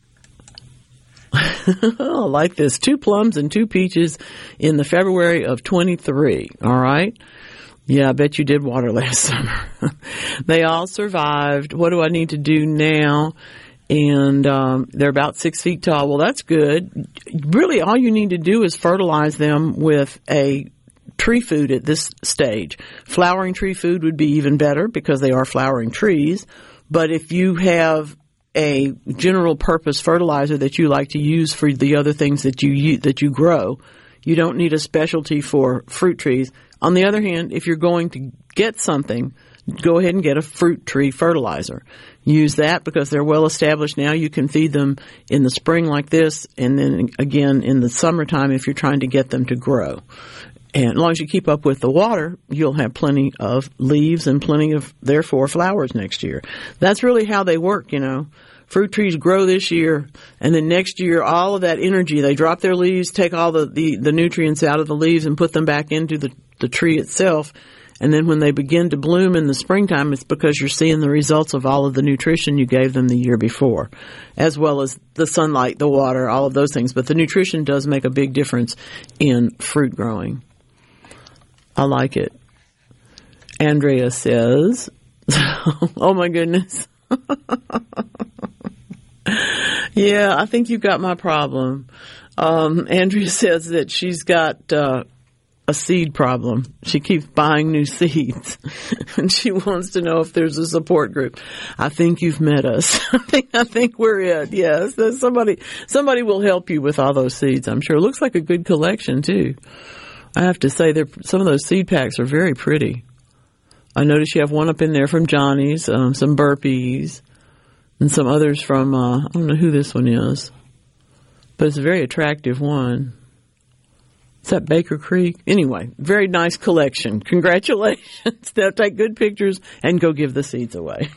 [SPEAKER 3] I like this. Two plums and two peaches in the February of twenty-three. All right. Yeah, I bet you did water last summer. They all survived. What do I need to do now? And um, they're about six feet tall. Well, that's good. Really, all you need to do is fertilize them with a tree food at this stage. Flowering tree food would be even better because they are flowering trees. But if you have a general purpose fertilizer that you like to use for the other things that you that you grow, you don't need a specialty for fruit trees. On the other hand, if you're going to get something, go ahead and get a fruit tree fertilizer. Use that because they're well established now. You can feed them in the spring like this, and then again in the summertime if you're trying to get them to grow. And as long as you keep up with the water, you'll have plenty of leaves and plenty of, therefore, flowers next year. That's really how they work, you know. Fruit trees grow this year, and then next year, all of that energy, they drop their leaves, take all the, the, the nutrients out of the leaves and put them back into the, the tree itself. And then when they begin to bloom in the springtime, it's because you're seeing the results of all of the nutrition you gave them the year before, as well as the sunlight, the water, all of those things. But the nutrition does make a big difference in fruit growing. I like it. Andrea says, oh my goodness. Yeah, I think you got my problem. Um, Andrea says that she's got, uh, a seed problem. She keeps buying new seeds and she wants to know if there's a support group. I think you've met us. I think, I think we're it. Yes. There's somebody, somebody will help you with all those seeds. I'm sure it looks like a good collection too. I have to say there, some of those seed packs are very pretty. I noticed you have one up in there from Johnny's, um, some burpees and some others from, uh, I don't know who this one is, but it's a very attractive one. Is that Baker Creek? Anyway, very nice collection. Congratulations. Now take good pictures and go give the seeds away.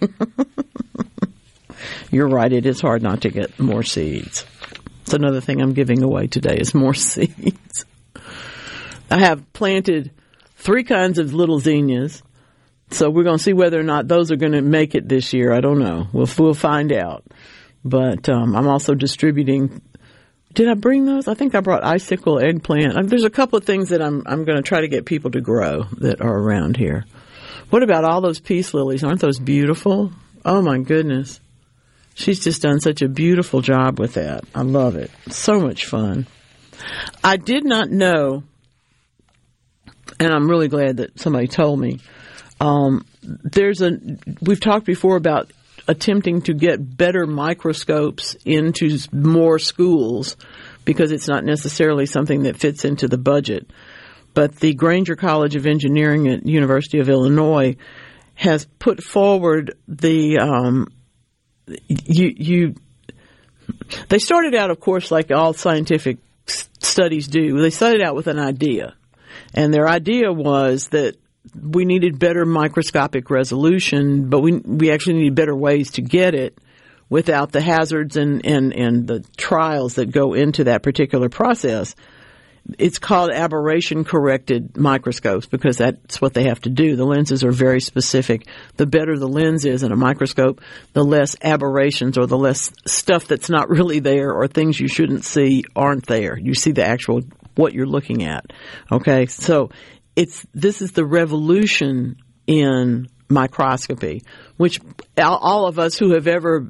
[SPEAKER 3] You're right. It is hard not to get more seeds. It's another thing I'm giving away today is more seeds. I have planted three kinds of little zinnias. So we're going to see whether or not those are going to make it this year. I don't know. We'll, we'll find out. But um, I'm also distributing. Did I bring those? I think I brought icicle eggplant. There's a couple of things that I'm I'm going to try to get people to grow that are around here. What about all those peace lilies? Aren't those beautiful? Oh, my goodness. She's just done such a beautiful job with that. I love it. So much fun. I did not know, and I'm really glad that somebody told me, um, there's a, we've talked before about attempting to get better microscopes into more schools because it's not necessarily something that fits into the budget. But the Granger College of Engineering at University of Illinois has put forward the, um, you, you, they started out, of course, like all scientific studies do. They started out with an idea. And their idea was that we needed better microscopic resolution, but we we actually needed better ways to get it without the hazards and, and, and the trials that go into that particular process. It's called aberration-corrected microscopes because that's what they have to do. The lenses are very specific. The better the lens is in a microscope, the less aberrations or the less stuff that's not really there or things you shouldn't see aren't there. You see the actual what you're looking at. Okay, so it's this is the revolution in microscopy, which all of us who have ever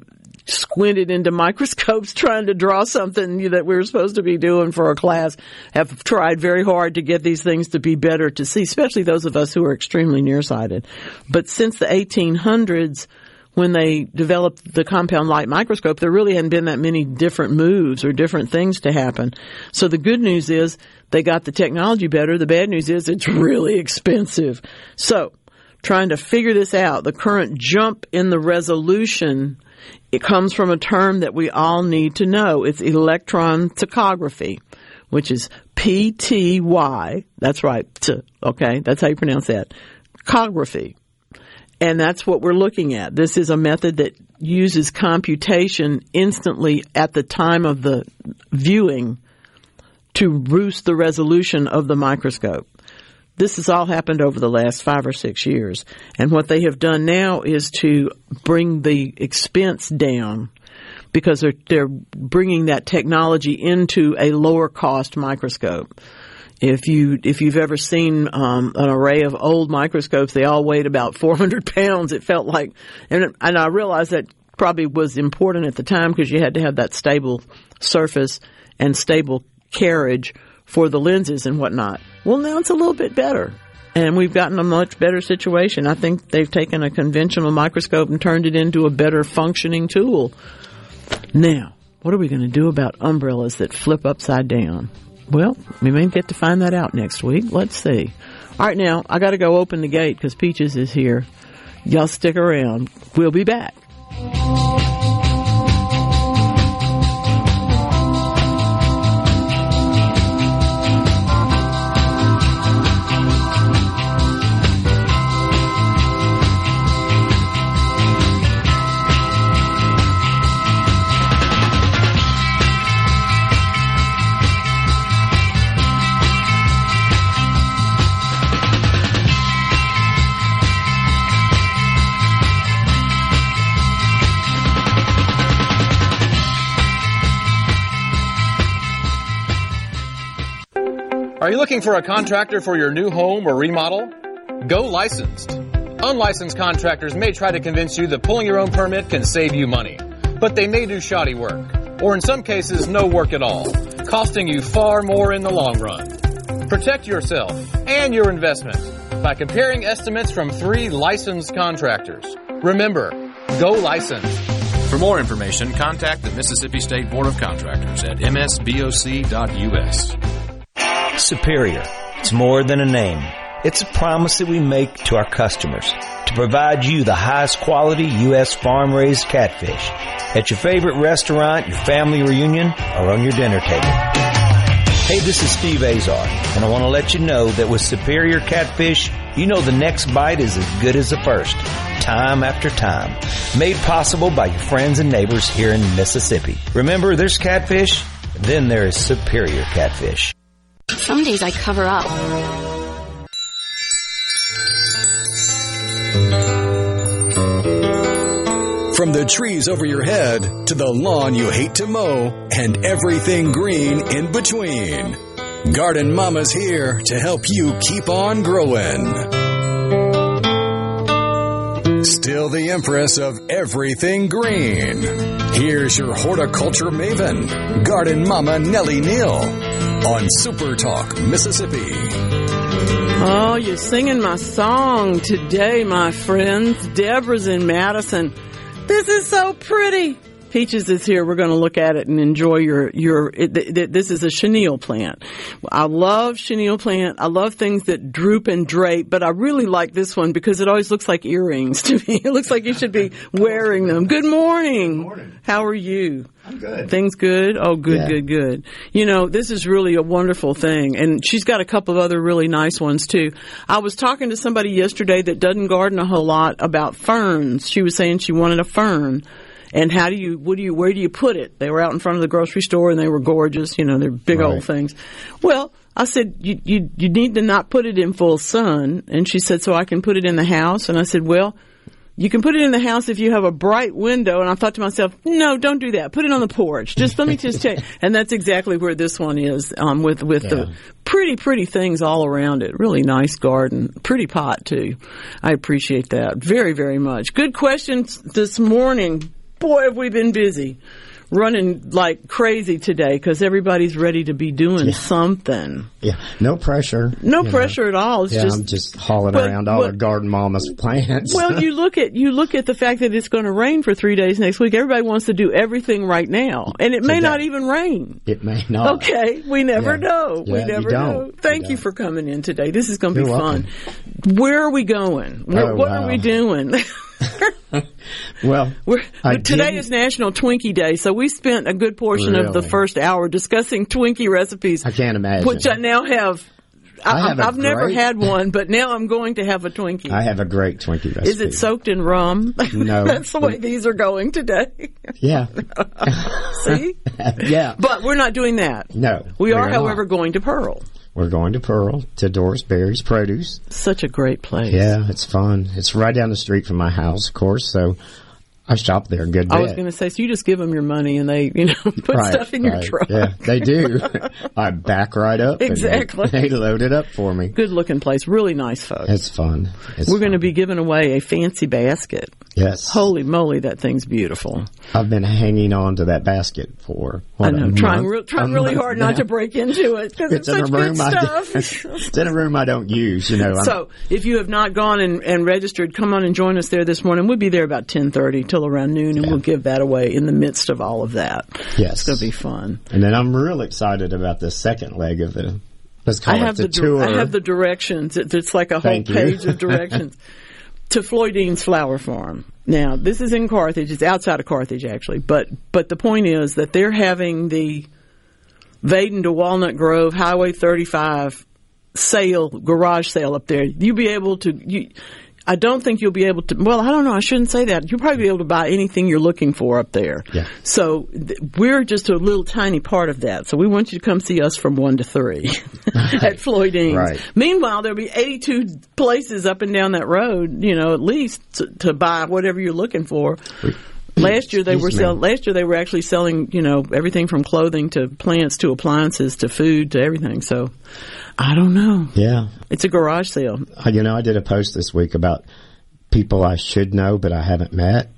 [SPEAKER 3] squinted into microscopes trying to draw something that we were supposed to be doing for a class, have tried very hard to get these things to be better to see, especially those of us who are extremely nearsighted. But since the eighteen hundreds, when they developed the compound light microscope, there really hadn't been that many different moves or different things to happen. So the good news is they got the technology better. The bad news is it's really expensive. So trying to figure this out, the current jump in the resolution, it comes from a term that we all need to know. It's electron ptychography, which is P T Y. That's right. T, okay. That's how you pronounce that. Ptychography. And that's what we're looking at. This is a method that uses computation instantly at the time of the viewing to boost the resolution of the microscope. This has all happened over the last five or six years. And what they have done now is to bring the expense down because they're, they're bringing that technology into a lower cost microscope. If you, if you've ever seen, um, an array of old microscopes, they all weighed about four hundred pounds. It felt like, and, and I realized that probably was important at the time because you had to have that stable surface and stable carriage for the lenses and whatnot. Well, now it's a little bit better. And we've gotten a much better situation. I think they've taken a conventional microscope and turned it into a better functioning tool. Now, what are we going to do about umbrellas that flip upside down? Well, we may get to find that out next week. Let's see. All right, now, I got to go open the gate because Peaches is here. Y'all stick around. We'll be back.
[SPEAKER 11] Are you looking for a contractor for your new home or remodel? Go licensed. Unlicensed contractors may try to convince you that pulling your own permit can save you money, but they may do shoddy work, or in some cases, no work at all, costing you far more in the long run. Protect yourself and your investment by comparing estimates from three licensed contractors. Remember, go licensed.
[SPEAKER 12] For more information, contact the Mississippi State Board of Contractors at m s b o c dot u s.
[SPEAKER 10] Superior. It's more than a name. It's a promise that we make to our customers to provide you the highest quality U S farm-raised catfish at your favorite restaurant, your family reunion, or on your dinner table. Hey, this is Steve Azar, and I want to let you know that with Superior Catfish, you know the next bite is as good as the first, time after time. Made possible by your friends and neighbors here in Mississippi. Remember, there's catfish, then there is Superior Catfish.
[SPEAKER 14] Some days I cover up.
[SPEAKER 1] From the trees over your head to the lawn you hate to mow and everything green in between, Garden Mama's here to help you keep on growing. Still the empress of everything green. Here's your horticulture maven, Garden Mama Nellie Neal, on Super Talk, Mississippi.
[SPEAKER 3] Oh, you're singing my song today, my friends. Deborah's in Madison. This is so pretty. Peaches is here. We're going to look at it and enjoy your, your, it, it, this is a chenille plant. I love chenille plant. I love things that droop and drape, but I really like this one because it always looks like earrings to me. It looks like you should be wearing them. Good morning. Good morning. How are you?
[SPEAKER 15] I'm good.
[SPEAKER 3] Things good? Oh, good,
[SPEAKER 15] yeah.
[SPEAKER 3] good, good. You know, this is really a wonderful thing. And she's got a couple of other really nice ones, too. I was talking to somebody yesterday that doesn't garden a whole lot about ferns. She was saying she wanted a fern. And how do you, what do you, where do you put it? They were out in front of the grocery store and they were gorgeous. You know, they're big
[SPEAKER 15] right.
[SPEAKER 3] old things. Well, I said, you, you, you need to not put it in full sun. And she said, so I can put it in the house? And I said, well, you can put it in the house if you have a bright window. And I thought to myself, no, don't do that. Put it on the porch. Just let me just check. And that's exactly where this one is, um, with, with yeah. the pretty, pretty things all around it. Really nice garden. Pretty pot, too. I appreciate that very, very much. Good questions this morning. boy, have we been busy. Running like crazy today because everybody's ready to be doing yeah. something.
[SPEAKER 15] Yeah, no pressure.
[SPEAKER 3] No pressure know. at all. It's
[SPEAKER 15] yeah,
[SPEAKER 3] just
[SPEAKER 15] I'm just hauling
[SPEAKER 3] but,
[SPEAKER 15] around all
[SPEAKER 3] but,
[SPEAKER 15] the Garden Mama's plants.
[SPEAKER 3] Well, you look at you look at the fact that it's going to rain for three days next week. Everybody wants to do everything right now, and it may Today. not even rain.
[SPEAKER 15] It may not.
[SPEAKER 3] Okay, we never
[SPEAKER 15] yeah.
[SPEAKER 3] know.
[SPEAKER 15] Yeah,
[SPEAKER 3] we never know. Thank you, you for coming in today. This is going to be
[SPEAKER 15] You're
[SPEAKER 3] fun.
[SPEAKER 15] welcome.
[SPEAKER 3] Where are we going? Where,
[SPEAKER 15] oh,
[SPEAKER 3] what
[SPEAKER 15] wow.
[SPEAKER 3] are we doing?
[SPEAKER 15] well,
[SPEAKER 3] We're,
[SPEAKER 15] I
[SPEAKER 3] today
[SPEAKER 15] didn't...
[SPEAKER 3] is National Twinkie Day, so we spent a good portion
[SPEAKER 15] really?
[SPEAKER 3] of the first hour discussing Twinkie recipes.
[SPEAKER 15] I can't imagine.
[SPEAKER 3] Which I now have. I,
[SPEAKER 15] I have
[SPEAKER 3] I've
[SPEAKER 15] great...
[SPEAKER 3] never had one, but now I'm going to have a Twinkie.
[SPEAKER 15] I have a great Twinkie recipe.
[SPEAKER 3] Is it soaked in rum?
[SPEAKER 15] No.
[SPEAKER 3] That's the way these are going today.
[SPEAKER 15] Yeah.
[SPEAKER 3] See?
[SPEAKER 15] Yeah.
[SPEAKER 3] But we're not doing that.
[SPEAKER 15] No.
[SPEAKER 3] We, we are,
[SPEAKER 15] are
[SPEAKER 3] however,
[SPEAKER 15] not.
[SPEAKER 3] going to Pearl.
[SPEAKER 15] We're going to Pearl, to Doris Berry's Produce.
[SPEAKER 3] Such a great place.
[SPEAKER 15] Yeah, it's fun. It's right down the street from my house, of course, so I shop there a good bit.
[SPEAKER 3] I was going to say, so you just give them your money and they, you know, put
[SPEAKER 15] right,
[SPEAKER 3] stuff in
[SPEAKER 15] right.
[SPEAKER 3] your truck.
[SPEAKER 15] Yeah, they do. I back right up.
[SPEAKER 3] Exactly.
[SPEAKER 15] And they, they load it up for me.
[SPEAKER 3] Good looking place. Really nice folks.
[SPEAKER 15] It's fun. It's
[SPEAKER 3] We're going to
[SPEAKER 15] fun.
[SPEAKER 3] be giving away a fancy basket.
[SPEAKER 15] Yes.
[SPEAKER 3] Holy moly, that thing's beautiful.
[SPEAKER 15] I've been hanging on to that basket for what,
[SPEAKER 3] I know,
[SPEAKER 15] a
[SPEAKER 3] trying,
[SPEAKER 15] month,
[SPEAKER 3] re- trying
[SPEAKER 15] a
[SPEAKER 3] really
[SPEAKER 15] month
[SPEAKER 3] hard
[SPEAKER 15] now.
[SPEAKER 3] not to break into it because it's,
[SPEAKER 15] it's
[SPEAKER 3] such
[SPEAKER 15] in a room
[SPEAKER 3] good
[SPEAKER 15] I
[SPEAKER 3] stuff.
[SPEAKER 15] do, it's in a room I don't use, you know.
[SPEAKER 3] So,
[SPEAKER 15] I'm,
[SPEAKER 3] if you have not gone and, and registered, come on and join us there this morning. We'll be there about ten thirty till around noon, and
[SPEAKER 15] yeah.
[SPEAKER 3] we'll give that away in the midst of all of that.
[SPEAKER 15] Yes.
[SPEAKER 3] It's going to be fun.
[SPEAKER 15] And then I'm real excited about the second leg of the, let's call
[SPEAKER 3] I
[SPEAKER 15] it
[SPEAKER 3] have
[SPEAKER 15] the,
[SPEAKER 3] the
[SPEAKER 15] tour.
[SPEAKER 3] I have the directions. It, it's like a whole
[SPEAKER 15] Thank you.
[SPEAKER 3] page of directions to Floydeen's Flower Farm. Now, this is in Carthage. It's outside of Carthage, actually. But but the point is that they're having the Vaden to Walnut Grove Highway thirty-five sale, garage sale up there. You'll be able to... You, I don't think you'll be able to, well, I don't know, I shouldn't say that. You'll probably be able to buy anything you're looking for up there.
[SPEAKER 15] Yeah.
[SPEAKER 3] So th- we're just a little tiny part of that. So we want you to come see us from one to three at Floydeen's.
[SPEAKER 15] Right.
[SPEAKER 3] Meanwhile, there'll be eighty-two places up and down that road, you know, at least to, to buy whatever you're looking for. Last year they were selling. Last year they were actually selling, you know, everything from clothing to plants to appliances to food to everything. So, I don't know.
[SPEAKER 15] Yeah,
[SPEAKER 3] it's a garage sale.
[SPEAKER 15] Uh, you know, I did a post this week about people I should know but I haven't met.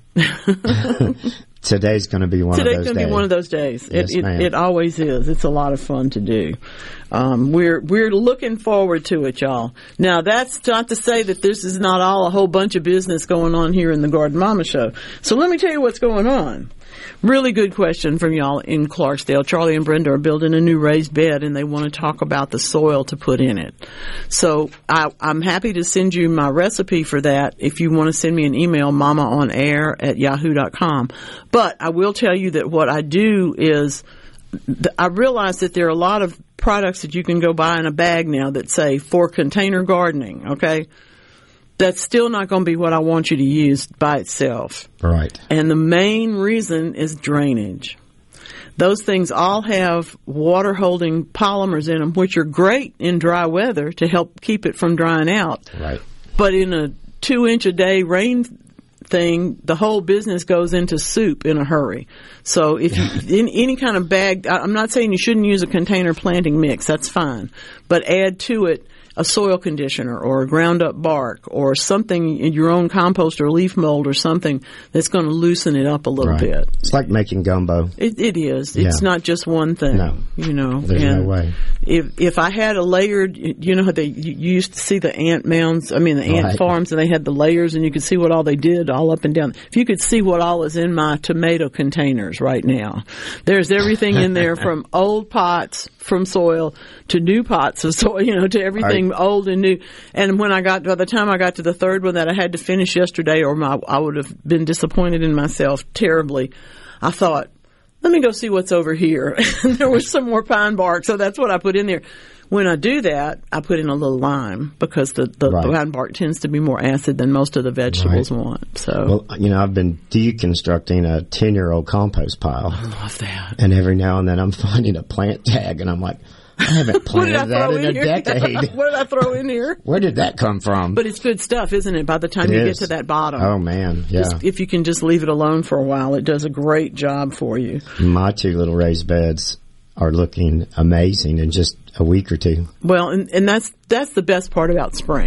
[SPEAKER 15] Today's going to be one
[SPEAKER 3] Today's
[SPEAKER 15] of those days.
[SPEAKER 3] Today's going to be one of those days.
[SPEAKER 15] Yes,
[SPEAKER 3] it, it,
[SPEAKER 15] ma'am.
[SPEAKER 3] it always is. It's a lot of fun to do. Um, we're we're looking forward to it, y'all. Now, that's not to say that this is not all a whole bunch of business going on here in the Garden Mama Show. So let me tell you what's going on. Really good question from y'all in Clarksdale. Charlie and Brenda are building a new raised bed, and they want to talk about the soil to put in it. So I, I'm happy to send you my recipe for that if you want to send me an email, mamaonair at yahoo dot com. But I will tell you that what I do is th- I realize that there are a lot of products that you can go buy in a bag now that say for container gardening, okay? That's still not going to be what I want you to use by itself.
[SPEAKER 15] Right.
[SPEAKER 3] And the main reason is drainage. Those things all have water-holding polymers in them, which are great in dry weather to help keep it from drying out.
[SPEAKER 15] Right.
[SPEAKER 3] But in a two-inch-a-day rain thing, the whole business goes into soup in a hurry. So if you, in any kind of bag, I'm not saying you shouldn't use a container planting mix. That's fine. But add to it a soil conditioner or a ground up bark or something in your own compost or leaf mold or something that's going to loosen it up a little
[SPEAKER 15] right.
[SPEAKER 3] bit.
[SPEAKER 15] It's like making gumbo.
[SPEAKER 3] It, it is.
[SPEAKER 15] Yeah.
[SPEAKER 3] It's not just one thing.
[SPEAKER 15] No.
[SPEAKER 3] You know.
[SPEAKER 15] There's
[SPEAKER 3] and
[SPEAKER 15] no way.
[SPEAKER 3] If if I had a layered, you know how they you used to see the ant mounds, I mean the ant
[SPEAKER 15] right.
[SPEAKER 3] farms, and they had the layers and you could see what all they did all up and down. If you could see what all is in my tomato containers right now, there's everything in there from old pots from soil to new pots of soil, you know, to everything right. old and new. And when I got, by the time I got to the third one that I had to finish yesterday, or my, I would have been disappointed in myself terribly, I thought, let me go see what's over here. And there was some more pine bark, so that's what I put in there. When I do that, I put in a little lime because the, the,
[SPEAKER 15] right.
[SPEAKER 3] the pine bark tends to be more acid than most of the vegetables
[SPEAKER 15] right.
[SPEAKER 3] want. So,
[SPEAKER 15] well, you know, I've been deconstructing a ten-year-old compost pile.
[SPEAKER 3] I love that.
[SPEAKER 15] And every now and then I'm finding a plant tag, and I'm like, I haven't planted that in, in a decade.
[SPEAKER 3] What did I throw in here?
[SPEAKER 15] Where did that come from?
[SPEAKER 3] But it's good stuff, isn't it? By the time
[SPEAKER 15] it
[SPEAKER 3] you
[SPEAKER 15] is.
[SPEAKER 3] get to that bottom.
[SPEAKER 15] Oh, man, yeah.
[SPEAKER 3] Just, if you can just leave it alone for a while, it does a great job for you.
[SPEAKER 15] My two little raised beds are looking amazing in just a week or two.
[SPEAKER 3] Well, and, and that's that's the best part about spring.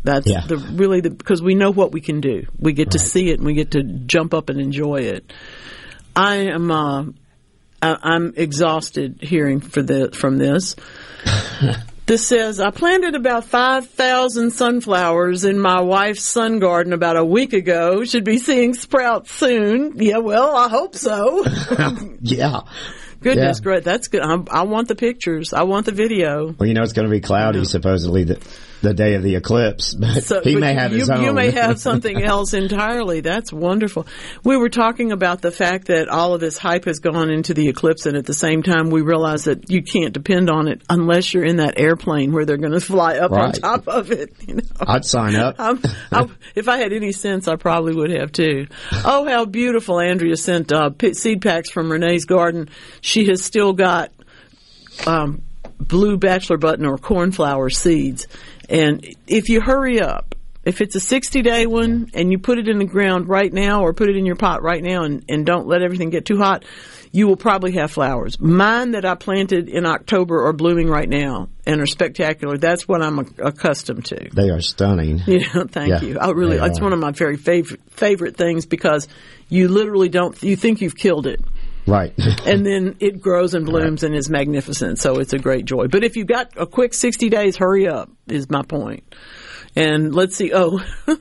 [SPEAKER 3] That's
[SPEAKER 15] yeah.
[SPEAKER 3] the really the because we know what we can do. We get right. to see it and we get to jump up and enjoy it. I am uh, I, I'm exhausted hearing for the from this. This says, I planted about five thousand sunflowers in my wife's sun garden about a week ago. Should be seeing sprouts soon. Yeah, well, I hope so.
[SPEAKER 15] yeah.
[SPEAKER 3] Goodness,
[SPEAKER 15] yeah.
[SPEAKER 3] great. That's good. I'm, I want the pictures. I want the video.
[SPEAKER 15] Well, you know, it's going to be cloudy, yeah. supposedly, the, the day of the eclipse. But so, he but may have
[SPEAKER 3] you,
[SPEAKER 15] his own.
[SPEAKER 3] You may have something else entirely. That's wonderful. We were talking about the fact that all of this hype has gone into the eclipse, and at the same time, we realize that you can't depend on it unless you're in that airplane where they're going to fly up right. on top of it. You know?
[SPEAKER 15] I'd sign up.
[SPEAKER 3] I'm, I'm, if I had any sense, I probably would have too. Oh, how beautiful. Andrea sent uh, seed packs from Renee's garden. She has still got um, blue bachelor button or cornflower seeds. And if you hurry up, if it's a sixty-day one and you put it in the ground right now or put it in your pot right now and, and don't let everything get too hot, you will probably have flowers. Mine that I planted in October are blooming right now and are spectacular. That's what I'm accustomed to.
[SPEAKER 15] They are stunning.
[SPEAKER 3] Yeah, thank yeah, you. I really, it's one of my very favorite favorite things because you literally don't, you think you've killed it.
[SPEAKER 15] Right.
[SPEAKER 3] And then it grows and blooms right. and is magnificent. So it's a great joy. But if you've got a quick sixty days, hurry up is my point. And let's see. Oh,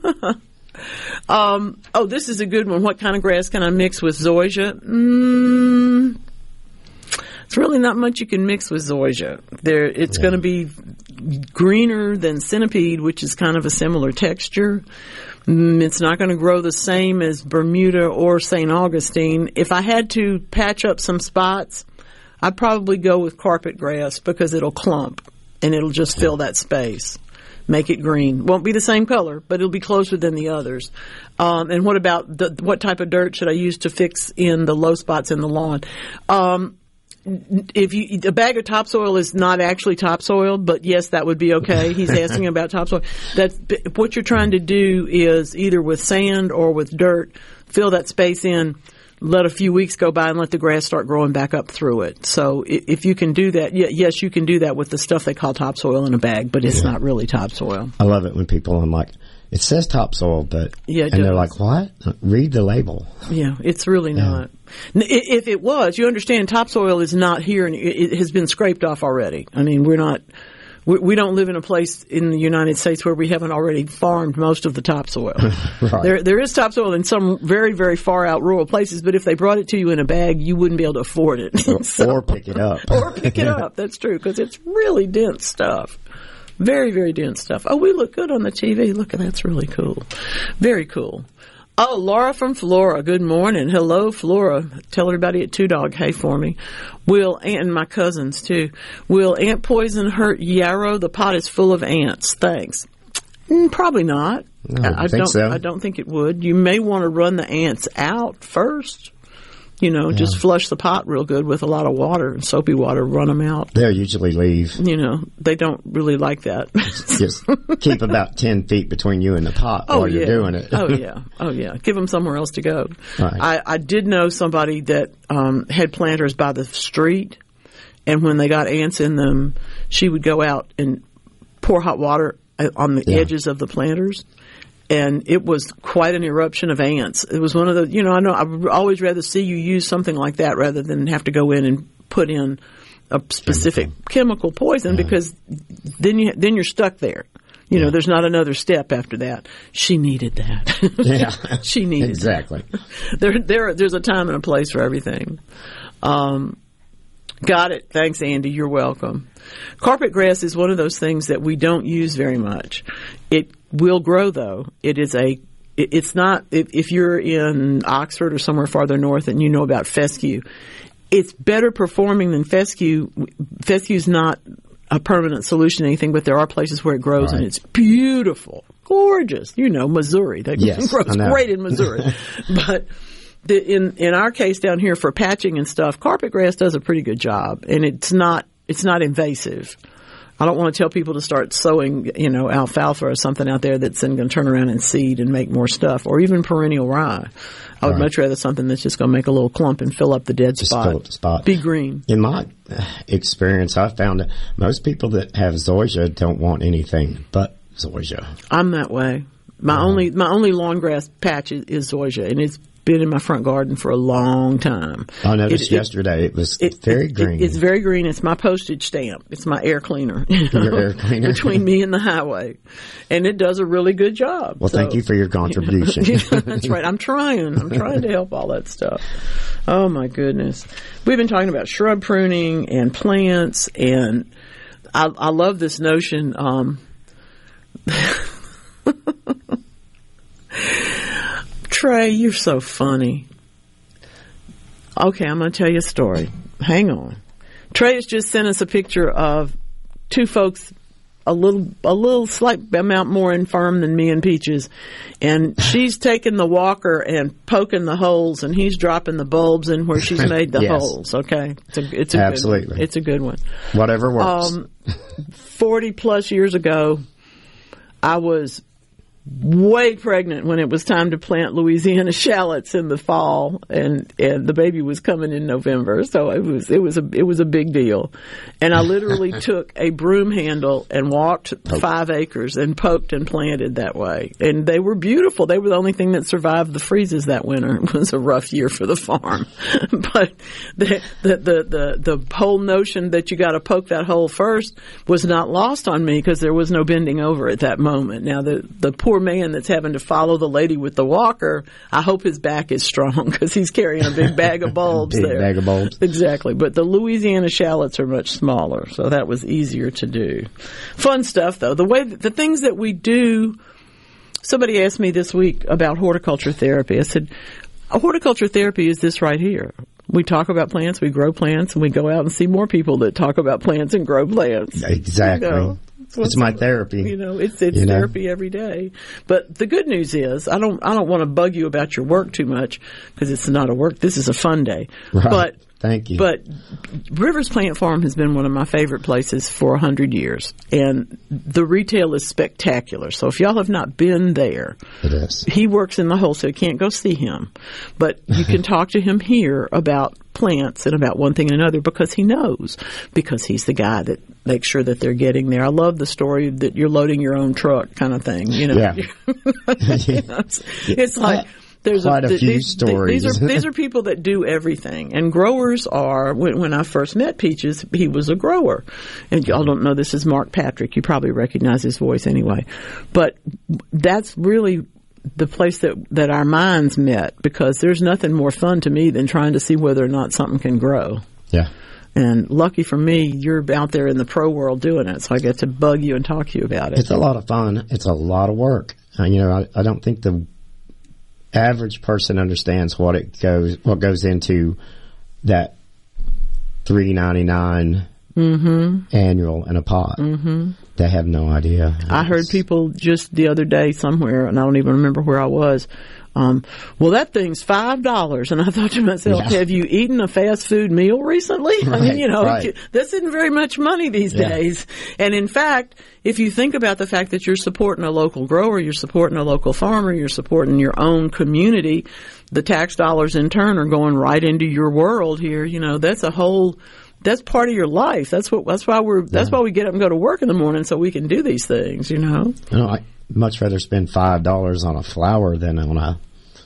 [SPEAKER 3] um, oh, this is a good one. What kind of grass can I mix with zoysia? Mm, it's really not much you can mix with zoysia. There, it's yeah. going to be greener than centipede, which is kind of a similar texture. It's not going to grow the same as Bermuda or Saint Augustine. If I had to patch up some spots, I'd probably go with carpet grass because it'll clump and it'll just fill that space. Make it green. Won't be the same color, but it'll be closer than the others. Um, and what about the, what type of dirt should I use to fix in the low spots in the lawn? Um, If you, a bag of topsoil is not actually topsoil, but yes, that would be okay. He's asking about topsoil. That's what you're trying to do is either with sand or with dirt, fill that space in, let a few weeks go by and let the grass start growing back up through it. So if you can do that, yes, you can do that with the stuff they call topsoil in a bag, but it's yeah. not really topsoil.
[SPEAKER 15] I love it when people, I'm like, it says topsoil, but,
[SPEAKER 3] yeah,
[SPEAKER 15] and
[SPEAKER 3] does.
[SPEAKER 15] They're like, what? Read the label.
[SPEAKER 3] Yeah, it's really yeah. not. If it was, you understand topsoil is not here and it has been scraped off already. I mean, we're not, we don't live in a place in the United States where we haven't already farmed most of the topsoil. Right. There, there is topsoil in some very, very far out rural places, but if they brought it to you in a bag, you wouldn't be able to afford it.
[SPEAKER 15] Or, so, or pick it up.
[SPEAKER 3] Or pick it up. That's true, because it's really dense stuff. Very, very dense stuff. Oh, we look good on the T V. Look, that's really cool. Very cool. Oh, Laura from Flora. Good morning. Hello, Flora. Tell everybody at Two Dog hey for me. Will, and my cousins too. Will ant poison hurt yarrow? The pot is full of ants. Thanks. Mm, probably not.
[SPEAKER 15] No, I,
[SPEAKER 3] I
[SPEAKER 15] think
[SPEAKER 3] don't.
[SPEAKER 15] So.
[SPEAKER 3] I don't think it would. You may want to run the ants out first. You know, yeah. just flush the pot real good with a lot of water and soapy water. Run them out.
[SPEAKER 15] They'll usually leave.
[SPEAKER 3] You know, they don't really like that.
[SPEAKER 15] Just keep about ten feet between you and the pot
[SPEAKER 3] oh,
[SPEAKER 15] while
[SPEAKER 3] yeah.
[SPEAKER 15] you're doing it.
[SPEAKER 3] oh, yeah. Oh, yeah. Give them somewhere else to go.
[SPEAKER 15] Right.
[SPEAKER 3] I, I did know somebody that um, had planters by the street, and when they got ants in them, she would go out and pour hot water on the yeah. edges of the planters. And it was quite an eruption of ants. It was one of the, you know, I know I would always rather see you use something like that rather than have to go in and put in a specific chemical, chemical poison yeah. because then you then you're stuck there. You yeah. know, there's not another step after that. She needed that.
[SPEAKER 15] Yeah,
[SPEAKER 3] she needed
[SPEAKER 15] exactly.
[SPEAKER 3] That. There, there, there's a time and a place for everything. Um, got it. Thanks, Andy. You're welcome. Carpet grass is one of those things that we don't use very much. It will grow, though. It is a. It, it's not. If, if you're in Oxford or somewhere farther north and you know about fescue, it's better performing than fescue. Fescue's not a permanent solution to anything, but there are places where it grows right. and it's beautiful, gorgeous. You know, Missouri. That
[SPEAKER 15] yes,
[SPEAKER 3] grows great in Missouri, but. The, in in our case down here for patching and stuff, carpet grass does a pretty good job, and it's not it's not invasive. I don't want to tell people to start sowing, you know, alfalfa or something out there that's then going to turn around and seed and make more stuff, or even perennial rye. I would right. much rather something that's just going to make a little clump and fill up the dead
[SPEAKER 15] just
[SPEAKER 3] spot.
[SPEAKER 15] Fill up the spot.
[SPEAKER 3] Be green.
[SPEAKER 15] In my experience, I've found that most people that have zoysia don't want anything but zoysia.
[SPEAKER 3] I'm that way. My um, only my only lawn grass patch is, is zoysia, and it's been in my front garden for a long time.
[SPEAKER 15] I noticed it, yesterday it was it, very it, green.
[SPEAKER 3] It, it's very green. It's my postage stamp. It's my air cleaner.
[SPEAKER 15] You know, your air cleaner.
[SPEAKER 3] Between me and the highway. And it does a really good job.
[SPEAKER 15] Well, so, thank you for your contribution.
[SPEAKER 3] You know, that's right. I'm trying. I'm trying to help all that stuff. Oh, my goodness. We've been talking about shrub pruning and plants, and I, I love this notion. Um, Trey, you're so funny. Okay, I'm going to tell you a story. Hang on. Trey has just sent us a picture of two folks a little, a little slight amount more infirm than me and Peaches, and she's taking the walker and poking the holes, and he's dropping the bulbs in where she's made the
[SPEAKER 15] yes.
[SPEAKER 3] holes. Okay, it's a, it's a
[SPEAKER 15] absolutely,
[SPEAKER 3] good one. It's a good one.
[SPEAKER 15] Whatever works.
[SPEAKER 3] Um, Forty plus years ago, I was way pregnant when it was time to plant Louisiana shallots in the fall, and and the baby was coming in November, so it was it was a it was a big deal. And I literally took a broom handle and walked Poke. five acres and poked and planted that way, and they were beautiful. They were the only thing that survived the freezes that winter. It was a rough year for the farm, but the the the the, the whole notion that you got to poke that hole first was not lost on me, because there was no bending over at that moment. Now the the poor man that's having to follow the lady with the walker, I hope his back is strong, because he's carrying a big bag of bulbs
[SPEAKER 15] big
[SPEAKER 3] there.
[SPEAKER 15] bag of bulbs.
[SPEAKER 3] Exactly. But the Louisiana shallots are much smaller, so that was easier to do. Fun stuff, though. The way, the things that we do. Somebody asked me this week about horticulture therapy. I said, horticulture therapy is this right here. We talk about plants, we grow plants, and we go out and see more people that talk about plants and grow plants.
[SPEAKER 15] Exactly. You know? It's my therapy.
[SPEAKER 3] You know, it's it's
[SPEAKER 15] you know?
[SPEAKER 3] therapy every day. But the good news is, I don't I don't want to bug you about your work too much, because it's not a work. This is a fun day.
[SPEAKER 15] Right.
[SPEAKER 3] But
[SPEAKER 15] thank you.
[SPEAKER 3] But Rivers Plant Farm has been one of my favorite places for a hundred years, and the retail is spectacular. So if y'all have not been there,
[SPEAKER 15] it is. He
[SPEAKER 3] works in the wholesale. You can't go see him, but you can talk to him here about plants and about one thing and another, because he knows, because he's the guy that makes sure that they're getting there. I love the story that you're loading your own truck kind of thing. You know,
[SPEAKER 15] yeah.
[SPEAKER 3] you know it's, it's like there's
[SPEAKER 15] quite a, a few
[SPEAKER 3] these,
[SPEAKER 15] stories.
[SPEAKER 3] These are these are people that do everything, and growers are. When, when I first met Peaches, he was a grower, and y'all don't know this is Mark Patrick. You probably recognize his voice anyway, but that's really the place that, that our minds met, because there's nothing more fun to me than trying to see whether or not something can grow.
[SPEAKER 15] Yeah.
[SPEAKER 3] And lucky for me, you're out there in the pro world doing it, so I get to bug you and talk to you about it.
[SPEAKER 15] It's a lot of fun. It's a lot of work. Uh, you know, I, I don't think the average person understands what it goes, what goes into that three ninety-nine
[SPEAKER 3] mm-hmm.
[SPEAKER 15] annual in a pot.
[SPEAKER 3] Mm-hmm.
[SPEAKER 15] They have no idea.
[SPEAKER 3] I heard people just the other day somewhere, and I don't even remember where I was. Um, well, that thing's five dollars, and I thought to myself, yeah. have you eaten a fast food meal recently?
[SPEAKER 15] Right,
[SPEAKER 3] I mean, you know,
[SPEAKER 15] right.
[SPEAKER 3] this isn't very much money these
[SPEAKER 15] yeah.
[SPEAKER 3] days. And in fact, if you think about the fact that you're supporting a local grower, you're supporting a local farmer, you're supporting your own community, the tax dollars in turn are going right into your world here. You know, that's a whole. That's part of your life. That's what. That's why we're. That's yeah. why we get up and go to work in the morning, so we can do these things. You know.
[SPEAKER 15] You know, I'd much rather spend five dollars on a flower than on a.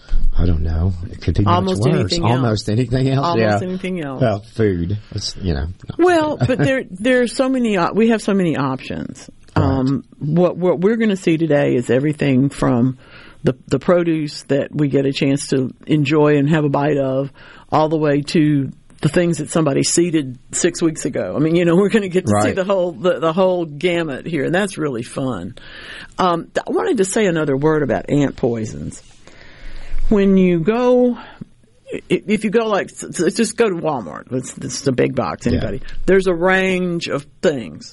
[SPEAKER 15] I don't know. It could be
[SPEAKER 3] almost
[SPEAKER 15] much worse.
[SPEAKER 3] anything
[SPEAKER 15] almost
[SPEAKER 3] else.
[SPEAKER 15] anything else.
[SPEAKER 3] Almost
[SPEAKER 15] yeah.
[SPEAKER 3] anything else.
[SPEAKER 15] Well, food. It's, you know.
[SPEAKER 3] Well, but there there are so many. We have so many options.
[SPEAKER 15] Right.
[SPEAKER 3] Um, what what we're going to see today is everything from the the produce that we get a chance to enjoy and have a bite of, all the way to the things that somebody seeded six weeks ago. I mean, you know, we're going to get to
[SPEAKER 15] right.
[SPEAKER 3] see the whole the, the whole gamut here, and that's really fun. Um, I wanted to say another word about ant poisons. When you go, if you go like, let's just go to Walmart. It's, it's a big box. Anybody? Yeah. There's a range of things.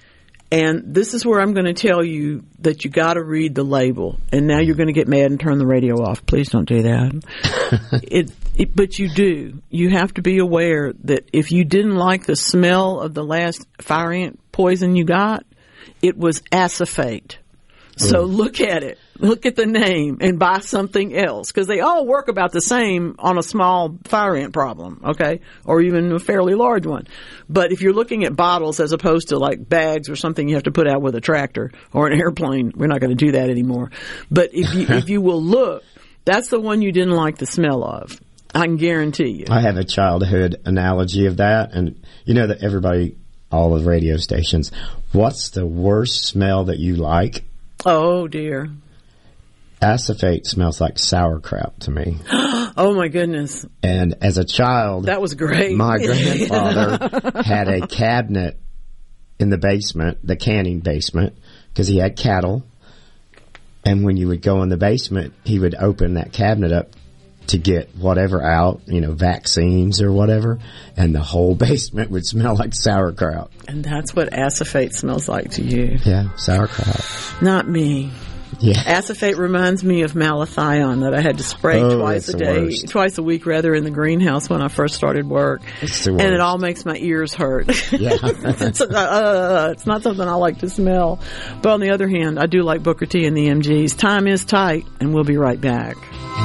[SPEAKER 3] And this is where I'm going to tell you that you got to read the label. And now you're going to get mad and turn the radio off. Please don't do that. it, it, but you do. You have to be aware that if you didn't like the smell of the last fire ant poison you got, it was acephate. So
[SPEAKER 15] Ooh.
[SPEAKER 3] look at it. Look at the name and buy something else, because they all work about the same on a small fire ant problem, okay, or even a fairly large one. But if you're looking at bottles as opposed to like bags or something you have to put out with a tractor or an airplane, we're not going to do that anymore. But if you if you will look, that's the one you didn't like the smell of. I can guarantee you.
[SPEAKER 15] I have a childhood analogy of that, and you know that everybody, all the radio stations, what's the worst smell that you like?
[SPEAKER 3] Oh dear.
[SPEAKER 15] Acephate smells like sauerkraut to me.
[SPEAKER 3] Oh my goodness.
[SPEAKER 15] And as a child,
[SPEAKER 3] that was great.
[SPEAKER 15] My grandfather had a cabinet in the basement, the canning basement, because he had cattle. And when you would go in the basement, he would open that cabinet up to get whatever out, you know, vaccines or whatever, and the whole basement would smell like sauerkraut.
[SPEAKER 3] And that's what acephate smells like to you.
[SPEAKER 15] Yeah, sauerkraut.
[SPEAKER 3] Not me.
[SPEAKER 15] Yeah.
[SPEAKER 3] Acephate reminds me of malathion that I had to spray
[SPEAKER 15] oh,
[SPEAKER 3] twice a day,
[SPEAKER 15] worst.
[SPEAKER 3] twice a week rather, in the greenhouse when I first started work.
[SPEAKER 15] It's the
[SPEAKER 3] and
[SPEAKER 15] worst.
[SPEAKER 3] it all makes my ears hurt.
[SPEAKER 15] Yeah.
[SPEAKER 3] it's, uh, it's not something I like to smell. But on the other hand, I do like Booker T and the M Gs. Time is tight, and we'll be right back.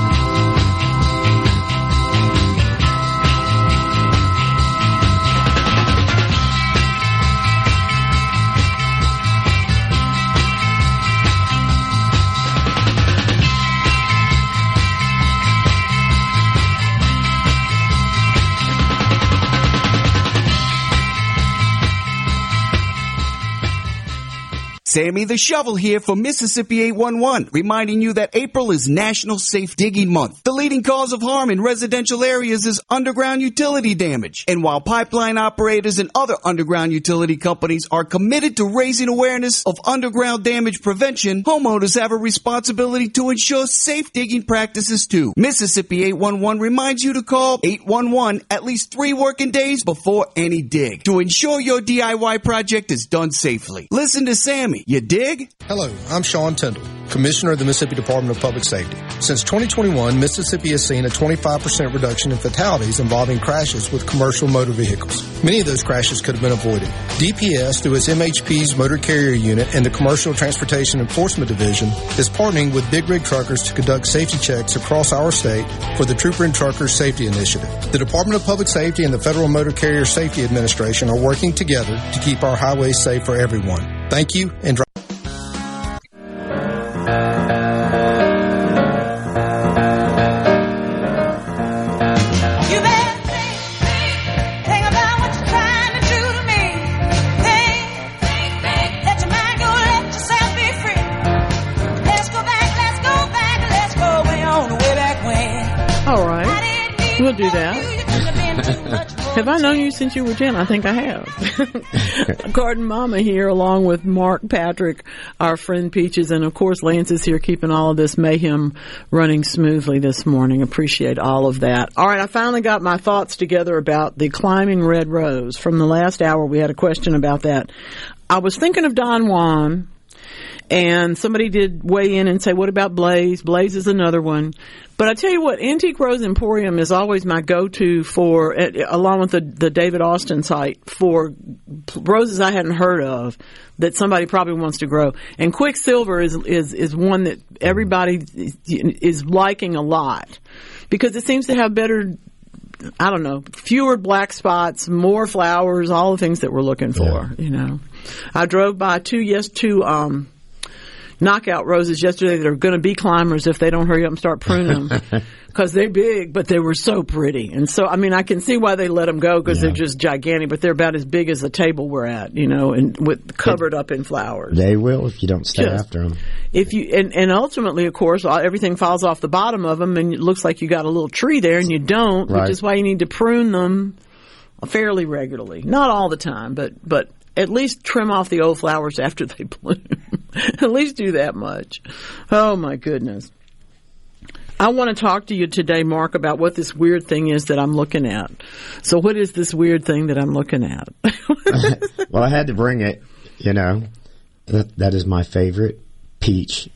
[SPEAKER 16] Sammy the Shovel here for Mississippi eight one one, reminding you that April is National Safe Digging Month. The leading cause of harm in residential areas is underground utility damage. And while pipeline operators and other underground utility companies are committed to raising awareness of underground damage prevention, homeowners have a responsibility to ensure safe digging practices too. Mississippi eight one one reminds you to call eight one one at least three working days before any dig to ensure your D I Y project is done safely. Listen to Sammy. You dig?
[SPEAKER 17] Hello, I'm Sean Tyndall, Commissioner of the Mississippi Department of Public Safety. Since twenty twenty-one, Mississippi has seen a twenty-five percent reduction in fatalities involving crashes with commercial motor vehicles. Many of those crashes could have been avoided. D P S, through its M H P's Motor Carrier Unit and the Commercial Transportation Enforcement Division, is partnering with big rig truckers to conduct safety checks across our state for the Trooper and Truckers Safety Initiative. The Department of Public Safety and the Federal Motor Carrier Safety Administration are working together to keep our highways safe for everyone. Thank you, and drive.
[SPEAKER 3] We'll do that. Have I known you since you were ten? I think I have. Garden Mama here, along with Mark, Patrick, our friend Peaches, and of course Lance is here keeping all of this mayhem running smoothly this morning. Appreciate all of that. All right, I finally got my thoughts together about the climbing red rose. From the last hour, we had a question about that. I was thinking of Don Juan. And somebody did weigh in and say, what about Blaze? Blaze is another one. But I tell you what, Antique Rose Emporium is always my go-to for, along with the, the David Austin site, for roses I hadn't heard of that somebody probably wants to grow. And Quicksilver is, is, is one that everybody is, is liking a lot because it seems to have better, I don't know, fewer black spots, more flowers, all the things that we're looking for, yeah. You know. I drove by two, yes, two, um, knockout roses yesterday that are going to be climbers if they don't hurry up and start pruning them because they're big, but they were so pretty. And so, I mean, I can see why they let them go because yeah. They're just gigantic, but they're about as big as the table we're at, you know, and with covered up in flowers.
[SPEAKER 15] They will if you don't stay just, after them.
[SPEAKER 3] If you and, and ultimately, of course, everything falls off the bottom of them, and it looks like you got a little tree there, and you don't, right. Which is why you need to prune them fairly regularly. Not all the time, but but. At least trim off the old flowers after they bloom. At least do that much. Oh, my goodness. I want to talk to you today, Mark, about what this weird thing is that I'm looking at. So what is this weird thing that I'm looking at?
[SPEAKER 15] Well, I had to bring it, you know. That, that is my favorite peach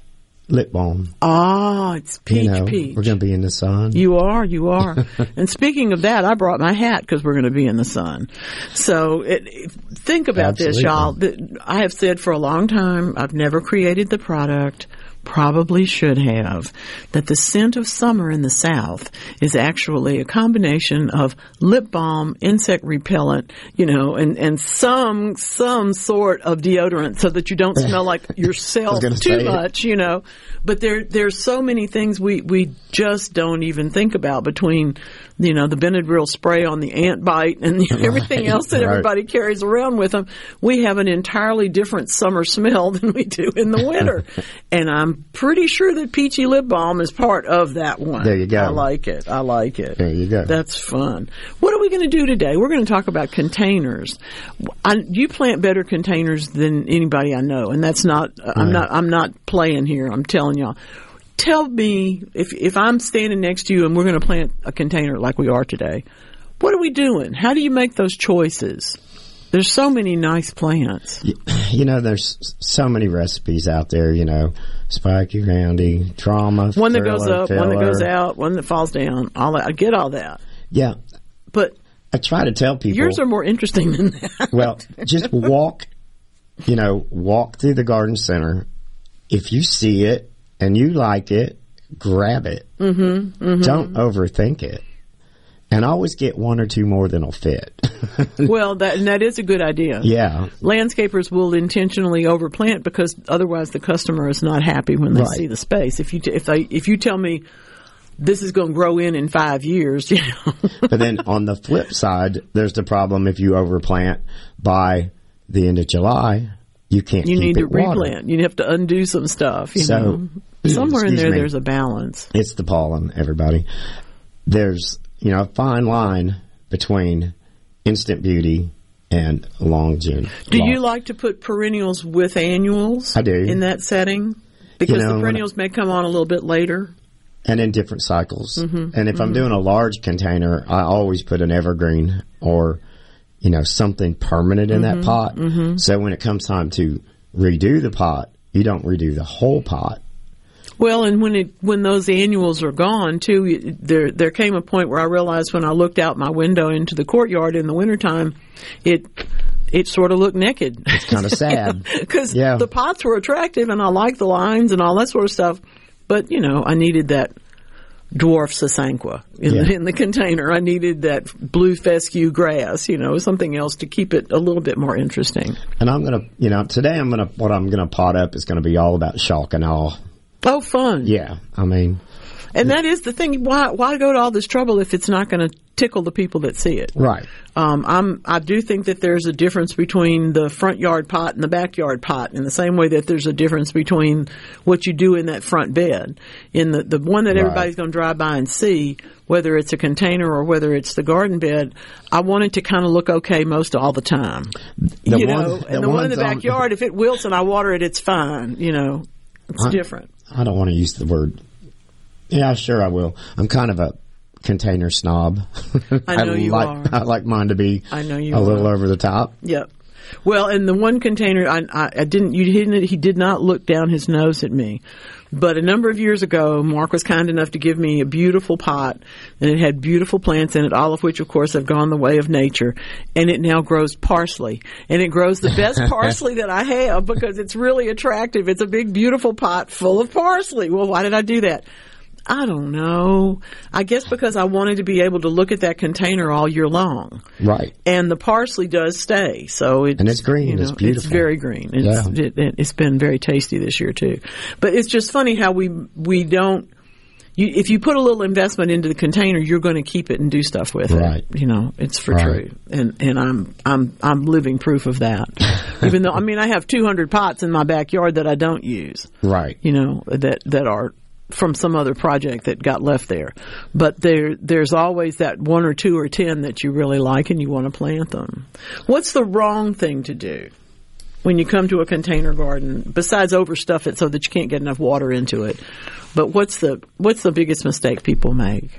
[SPEAKER 15] lip balm.
[SPEAKER 3] Ah, it's peach
[SPEAKER 15] you know,
[SPEAKER 3] peach.
[SPEAKER 15] We're going to be in the sun.
[SPEAKER 3] You are, you are. And speaking of that, I brought my hat because we're going to be in the sun. So it, it, think about
[SPEAKER 15] Absolutely.
[SPEAKER 3] this, y'all. I have said for a long time, I've never created the product. Probably should have, that the scent of summer in the South is actually a combination of lip balm, insect repellent, you know, and, and some, some sort of deodorant so that you don't smell like yourself too much, you know. But there, there's so many things we, we just don't even think about between, you know, the Benadryl spray on the ant bite and right, everything else that right. everybody carries around with them. We have an entirely different summer smell than we do in the winter. And I'm pretty sure that peachy lip balm is part of that one.
[SPEAKER 15] There you go.
[SPEAKER 3] I like it. I like it.
[SPEAKER 15] There you go.
[SPEAKER 3] That's fun. What are we going to do today? We're going to talk about containers. I, you plant better containers than anybody I know, and that's not. Right. I'm not. I'm not playing here. I'm telling y'all. Tell me, if if I'm standing next to you and we're going to plant a container like we are today, what are we doing? How do you make those choices? There's so many nice plants.
[SPEAKER 15] You, you know, there's so many recipes out there, you know, spiky, roundy, trauma,
[SPEAKER 3] one that
[SPEAKER 15] thriller,
[SPEAKER 3] goes up,
[SPEAKER 15] filler.
[SPEAKER 3] one that goes out, one that falls down. All that, I get all that.
[SPEAKER 15] Yeah.
[SPEAKER 3] But
[SPEAKER 15] I try to tell people.
[SPEAKER 3] Yours are more interesting than that.
[SPEAKER 15] Well, just walk, you know, walk through the garden center. If you see it and you like it, grab it.
[SPEAKER 3] Mm-hmm, mm-hmm.
[SPEAKER 15] Don't overthink it. And always get one or two more than will fit.
[SPEAKER 3] Well, that and that is a good idea.
[SPEAKER 15] Yeah.
[SPEAKER 3] Landscapers will intentionally overplant because otherwise the customer is not happy when they
[SPEAKER 15] right.
[SPEAKER 3] see the space. If you t- if they if you tell me this is going to grow in in five years, you know.
[SPEAKER 15] But then on the flip side, there's the problem if you overplant by the end of July, you can't.
[SPEAKER 3] You
[SPEAKER 15] keep
[SPEAKER 3] need
[SPEAKER 15] it
[SPEAKER 3] to replant.
[SPEAKER 15] watered.
[SPEAKER 3] You have to undo some stuff. You
[SPEAKER 15] so
[SPEAKER 3] know? Somewhere in there,
[SPEAKER 15] me.
[SPEAKER 3] there's a balance.
[SPEAKER 15] It's the pollen, everybody. There's you know a fine line between instant beauty and long June.
[SPEAKER 3] Do you like to put perennials with annuals?
[SPEAKER 15] I do.
[SPEAKER 3] In that setting? Because
[SPEAKER 15] you know,
[SPEAKER 3] the perennials may come on a little bit later.
[SPEAKER 15] And in different cycles.
[SPEAKER 3] Mm-hmm.
[SPEAKER 15] And if mm-hmm. I'm doing a large container, I always put an evergreen or, you know, something permanent in
[SPEAKER 3] mm-hmm.
[SPEAKER 15] that pot.
[SPEAKER 3] Mm-hmm.
[SPEAKER 15] So when it comes time to redo the pot, you don't redo the whole pot.
[SPEAKER 3] Well, and when it when those annuals are gone, too, there there came a point where I realized when I looked out my window into the courtyard in the wintertime, it it sort of looked naked.
[SPEAKER 15] It's kind of sad.
[SPEAKER 3] Because
[SPEAKER 15] yeah.
[SPEAKER 3] the pots were attractive, and I liked the lines and all that sort of stuff. But, you know, I needed that dwarf sasanqua in,
[SPEAKER 15] yeah.
[SPEAKER 3] the, in the container. I needed that blue fescue grass, you know, something else to keep it a little bit more interesting.
[SPEAKER 15] And I'm going to, you know, today I'm going to, what I'm going to pot up is going to be all about shock and awe.
[SPEAKER 3] Oh, fun.
[SPEAKER 15] Yeah. I mean.
[SPEAKER 3] And that is the thing. Why why go to all this trouble if it's not going to tickle the people that see it?
[SPEAKER 15] Right.
[SPEAKER 3] Um, I'm, I do think that there's a difference between the front yard pot and the backyard pot in the same way that there's a difference between what you do in that front bed. In the, the one that
[SPEAKER 15] right.
[SPEAKER 3] everybody's going to drive by and see, whether it's a container or whether it's the garden bed, I want it to kind of look okay most all the time.
[SPEAKER 15] The
[SPEAKER 3] you
[SPEAKER 15] one,
[SPEAKER 3] know,
[SPEAKER 15] the
[SPEAKER 3] and the one in the
[SPEAKER 15] on,
[SPEAKER 3] backyard, if it wilts and I water it, it's fine. You know, it's
[SPEAKER 15] I,
[SPEAKER 3] different.
[SPEAKER 15] I don't want to use the word. Yeah, sure I will. I'm kind of a container snob.
[SPEAKER 3] I know
[SPEAKER 15] I
[SPEAKER 3] you
[SPEAKER 15] like,
[SPEAKER 3] are.
[SPEAKER 15] I like mine to be
[SPEAKER 3] I know you
[SPEAKER 15] a
[SPEAKER 3] are.
[SPEAKER 15] little over the top.
[SPEAKER 3] Yep. Well, and the one container, I, I, I didn't, you didn't, he did not look down his nose at me. But a number of years ago, Mark was kind enough to give me a beautiful pot, and it had beautiful plants in it, all of which, of course, have gone the way of nature. And it now grows parsley. And it grows the best parsley that I have because it's really attractive. It's a big, beautiful pot full of parsley. Well, why did I do that? I don't know. I guess because I wanted to be able to look at that container all year long.
[SPEAKER 15] Right.
[SPEAKER 3] And the parsley does stay. So it's,
[SPEAKER 15] and it's green.
[SPEAKER 3] You know,
[SPEAKER 15] it's beautiful.
[SPEAKER 3] It's very green. It's,
[SPEAKER 15] yeah.
[SPEAKER 3] it, it, it's been very tasty this year, too. But it's just funny how we we don't. You, if you put a little investment into the container, you're going to keep it and do stuff with
[SPEAKER 15] right.
[SPEAKER 3] it. You know, it's for
[SPEAKER 15] right.
[SPEAKER 3] true. And and I'm I'm I'm living proof of that. Even though I mean I have two hundred pots in my backyard that I don't use.
[SPEAKER 15] Right.
[SPEAKER 3] You know, that that are from some other project that got left there. But there, there's always that one or two or ten that you really like and you want to plant them. What's the wrong thing to do when you come to a container garden, besides overstuff it so that you can't get enough water into it? But what's the, what's the biggest mistake people make?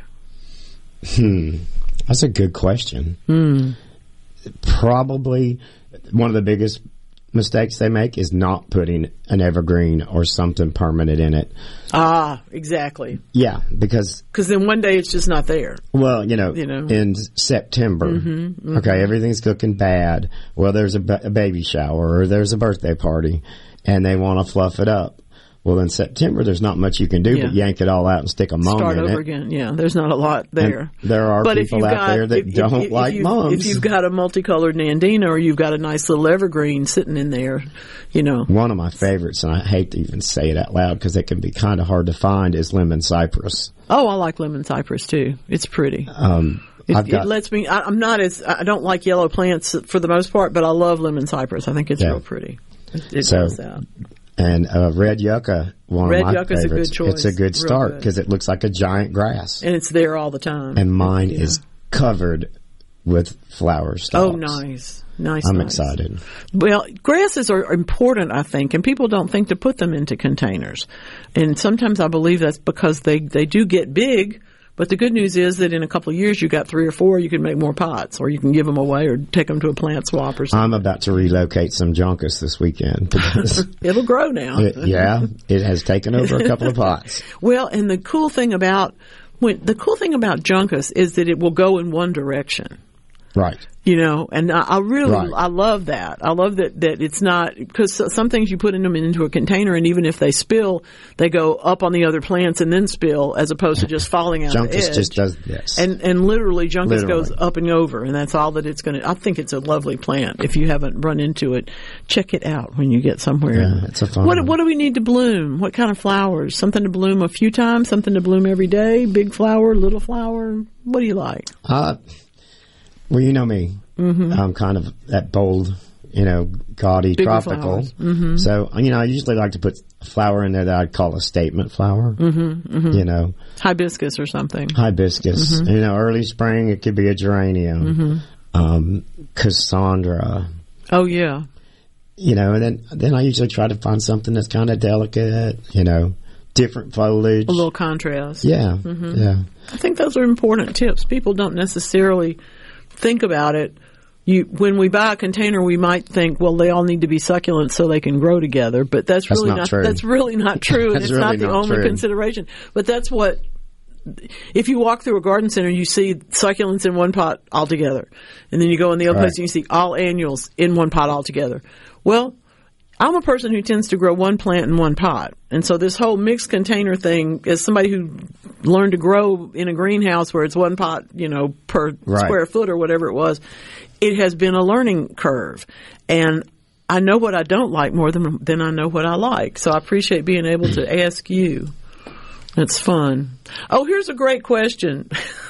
[SPEAKER 15] Hmm. That's a good question.
[SPEAKER 3] Hmm.
[SPEAKER 15] Probably one of the biggest mistakes they make is not putting an evergreen or something permanent in it.
[SPEAKER 3] Ah, exactly.
[SPEAKER 15] Yeah, because
[SPEAKER 3] because then one day it's just not there.
[SPEAKER 15] Well, you know,
[SPEAKER 3] you know.
[SPEAKER 15] in September,
[SPEAKER 3] mm-hmm, mm-hmm.
[SPEAKER 15] okay, everything's looking bad. Well, there's a, ba- a baby shower or there's a birthday party, and they want to fluff it up. Well, in September, there's not much you can do
[SPEAKER 3] yeah.
[SPEAKER 15] but yank it all out and stick a mum
[SPEAKER 3] Start
[SPEAKER 15] in
[SPEAKER 3] over
[SPEAKER 15] it.
[SPEAKER 3] again. Yeah, there's not a lot there.
[SPEAKER 15] And there are
[SPEAKER 3] but
[SPEAKER 15] people out
[SPEAKER 3] got,
[SPEAKER 15] there that
[SPEAKER 3] if,
[SPEAKER 15] don't
[SPEAKER 3] if,
[SPEAKER 15] like
[SPEAKER 3] if
[SPEAKER 15] mums.
[SPEAKER 3] If you've got a multicolored Nandina or you've got a nice little evergreen sitting in there, you know.
[SPEAKER 15] One of my favorites, and I hate to even say it out loud because it can be kind of hard to find, is lemon cypress.
[SPEAKER 3] Oh, I like lemon cypress too. It's pretty.
[SPEAKER 15] Um,
[SPEAKER 3] it,
[SPEAKER 15] I've got,
[SPEAKER 3] it lets me. I, I'm not as. I don't like yellow plants for the most part, but I love lemon cypress. I think it's
[SPEAKER 15] yeah.
[SPEAKER 3] real pretty. It, it
[SPEAKER 15] so,
[SPEAKER 3] does that.
[SPEAKER 15] And uh, red yucca, one
[SPEAKER 3] red
[SPEAKER 15] of my
[SPEAKER 3] yucca's
[SPEAKER 15] favorites.
[SPEAKER 3] A good choice.
[SPEAKER 15] It's a good start because it looks like a giant grass,
[SPEAKER 3] and it's there all the time.
[SPEAKER 15] And mine
[SPEAKER 3] yeah.
[SPEAKER 15] is covered with flower stalks.
[SPEAKER 3] Oh, nice, nice.
[SPEAKER 15] I'm
[SPEAKER 3] nice.
[SPEAKER 15] excited.
[SPEAKER 3] Well, grasses are important, I think, and people don't think to put them into containers. And sometimes I believe that's because they they do get big. But the good news is that in a couple of years, you got three or four, you can make more pots, or you can give them away or take them to a plant swap or something.
[SPEAKER 15] I'm about to relocate some juncus this weekend. Because
[SPEAKER 3] It'll grow now.
[SPEAKER 15] it, yeah, it has taken over a couple of pots.
[SPEAKER 3] Well, and the cool thing about when the cool thing about juncus is that it will go in one direction.
[SPEAKER 15] Right.
[SPEAKER 3] You know, and I, I really,
[SPEAKER 15] right.
[SPEAKER 3] I love that. I love that, that it's not, because some things you put in them into a container and even if they spill, they go up on the other plants and then spill as opposed to just falling out
[SPEAKER 15] Juncus
[SPEAKER 3] the edge.
[SPEAKER 15] just does this.
[SPEAKER 3] And, and literally Juncus
[SPEAKER 15] literally.
[SPEAKER 3] goes up and over and that's all that it's going to, I think it's a lovely plant. If you haven't run into it, check it out when you get somewhere.
[SPEAKER 15] Yeah, it's a fun
[SPEAKER 3] What,
[SPEAKER 15] one.
[SPEAKER 3] what do we need to bloom? What kind of flowers? Something to bloom a few times? Something to bloom every day? Big flower? Little flower? What do you like?
[SPEAKER 15] Uh, Well, you know me. Mm-hmm. I'm kind of that bold, you know, gaudy,
[SPEAKER 3] Bigger
[SPEAKER 15] tropical.
[SPEAKER 3] Mm-hmm.
[SPEAKER 15] So, you know, I usually like to put a flower in there that I'd call a statement flower.
[SPEAKER 3] Mm-hmm, mm-hmm.
[SPEAKER 15] You know,
[SPEAKER 3] hibiscus or something.
[SPEAKER 15] Hibiscus.
[SPEAKER 3] Mm-hmm.
[SPEAKER 15] You know, early spring it could be a geranium.
[SPEAKER 3] Mm-hmm.
[SPEAKER 15] Um, Cassandra.
[SPEAKER 3] Oh yeah.
[SPEAKER 15] You know, and then then I usually try to find something that's kind of delicate. You know, different foliage.
[SPEAKER 3] A little contrast.
[SPEAKER 15] Yeah.
[SPEAKER 3] Mm-hmm.
[SPEAKER 15] Yeah.
[SPEAKER 3] I think those are important tips. People don't necessarily think about it. You, when we buy a container, we might think, well, they all need to be succulents so they can grow together, but that's,
[SPEAKER 15] that's
[SPEAKER 3] really
[SPEAKER 15] not,
[SPEAKER 3] not
[SPEAKER 15] true.
[SPEAKER 3] That's really not true, and it's
[SPEAKER 15] really
[SPEAKER 3] not the
[SPEAKER 15] not
[SPEAKER 3] only
[SPEAKER 15] true.
[SPEAKER 3] consideration. But that's what. If you walk through a garden center, you see succulents in one pot altogether, and then you go in the other
[SPEAKER 15] right.
[SPEAKER 3] place and you see all annuals in one pot altogether. Well, I'm a person who tends to grow one plant in one pot. And so this whole mixed container thing, as somebody who learned to grow in a greenhouse where it's one pot, you know, per
[SPEAKER 15] right.
[SPEAKER 3] square foot or whatever it was, it has been a learning curve. And I know what I don't like more than, than I know what I like. So I appreciate being able to ask you. It's fun. Oh, here's a great question.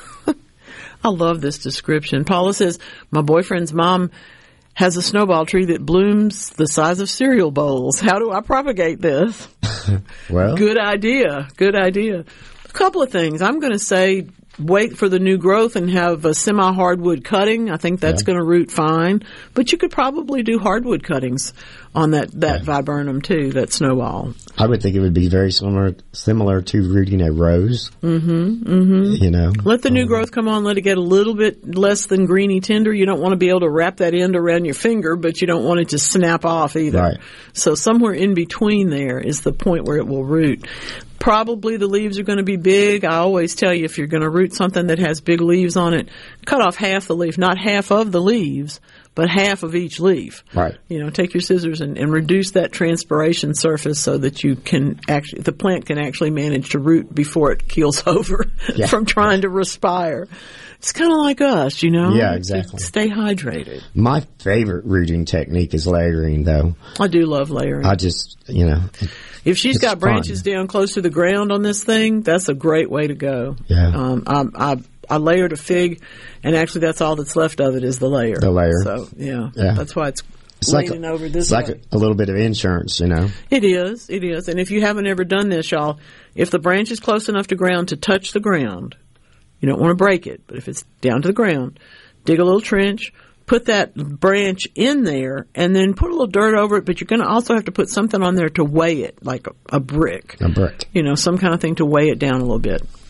[SPEAKER 3] I love this description. Paula says, my boyfriend's mom has a snowball tree that blooms the size of cereal bowls. How do I propagate this?
[SPEAKER 15] Well,
[SPEAKER 3] good idea. Good idea. A couple of things. I'm going to say wait for the new growth and have a semi-hardwood cutting. I think that's yeah. going to root fine. But you could probably do hardwood cuttings on that, that yeah. viburnum too, that snowball.
[SPEAKER 15] I would think it would be very similar similar to rooting a rose.
[SPEAKER 3] Mm-hmm. Mm-hmm.
[SPEAKER 15] You know,
[SPEAKER 3] let the new um, growth come on. Let it get a little bit less than greeny tender. You don't want to be able to wrap that end around your finger, but you don't want it to snap off either.
[SPEAKER 15] Right.
[SPEAKER 3] So somewhere in between there is the point where it will root. Probably the leaves are going to be big. I always tell you if you're going to root something that has big leaves on it, cut off half the leaf, not half of the leaves, but half of each leaf.
[SPEAKER 15] Right.
[SPEAKER 3] You know, take your scissors and, and reduce that transpiration surface so that you can actually, the plant can actually manage to root before it keels over
[SPEAKER 15] yeah.
[SPEAKER 3] from trying to respire. It's kind of like us, you know?
[SPEAKER 15] Yeah, exactly.
[SPEAKER 3] Stay hydrated.
[SPEAKER 15] My favorite rooting technique is layering, though.
[SPEAKER 3] I do love layering.
[SPEAKER 15] I just, you know.
[SPEAKER 3] If she's got branches
[SPEAKER 15] fun.
[SPEAKER 3] down close to the ground on this thing, that's a great way to go.
[SPEAKER 15] Yeah.
[SPEAKER 3] Um, I, I, I layered a fig, and actually that's all that's left of it is the layer.
[SPEAKER 15] The layer.
[SPEAKER 3] So, yeah.
[SPEAKER 15] yeah.
[SPEAKER 3] That's why it's,
[SPEAKER 15] it's
[SPEAKER 3] leaning
[SPEAKER 15] like a,
[SPEAKER 3] over this
[SPEAKER 15] It's like
[SPEAKER 3] way.
[SPEAKER 15] a, a little bit of insurance, you know.
[SPEAKER 3] It is. It is. And if you haven't ever done this, y'all, if the branch is close enough to ground to touch the ground, you don't want to break it, but if it's down to the ground, dig a little trench, put that branch in there, and then put a little dirt over it, but you're going to also have to put something on there to weigh it, like a, a brick.
[SPEAKER 15] A brick.
[SPEAKER 3] You know, some kind of thing to weigh it down a little bit.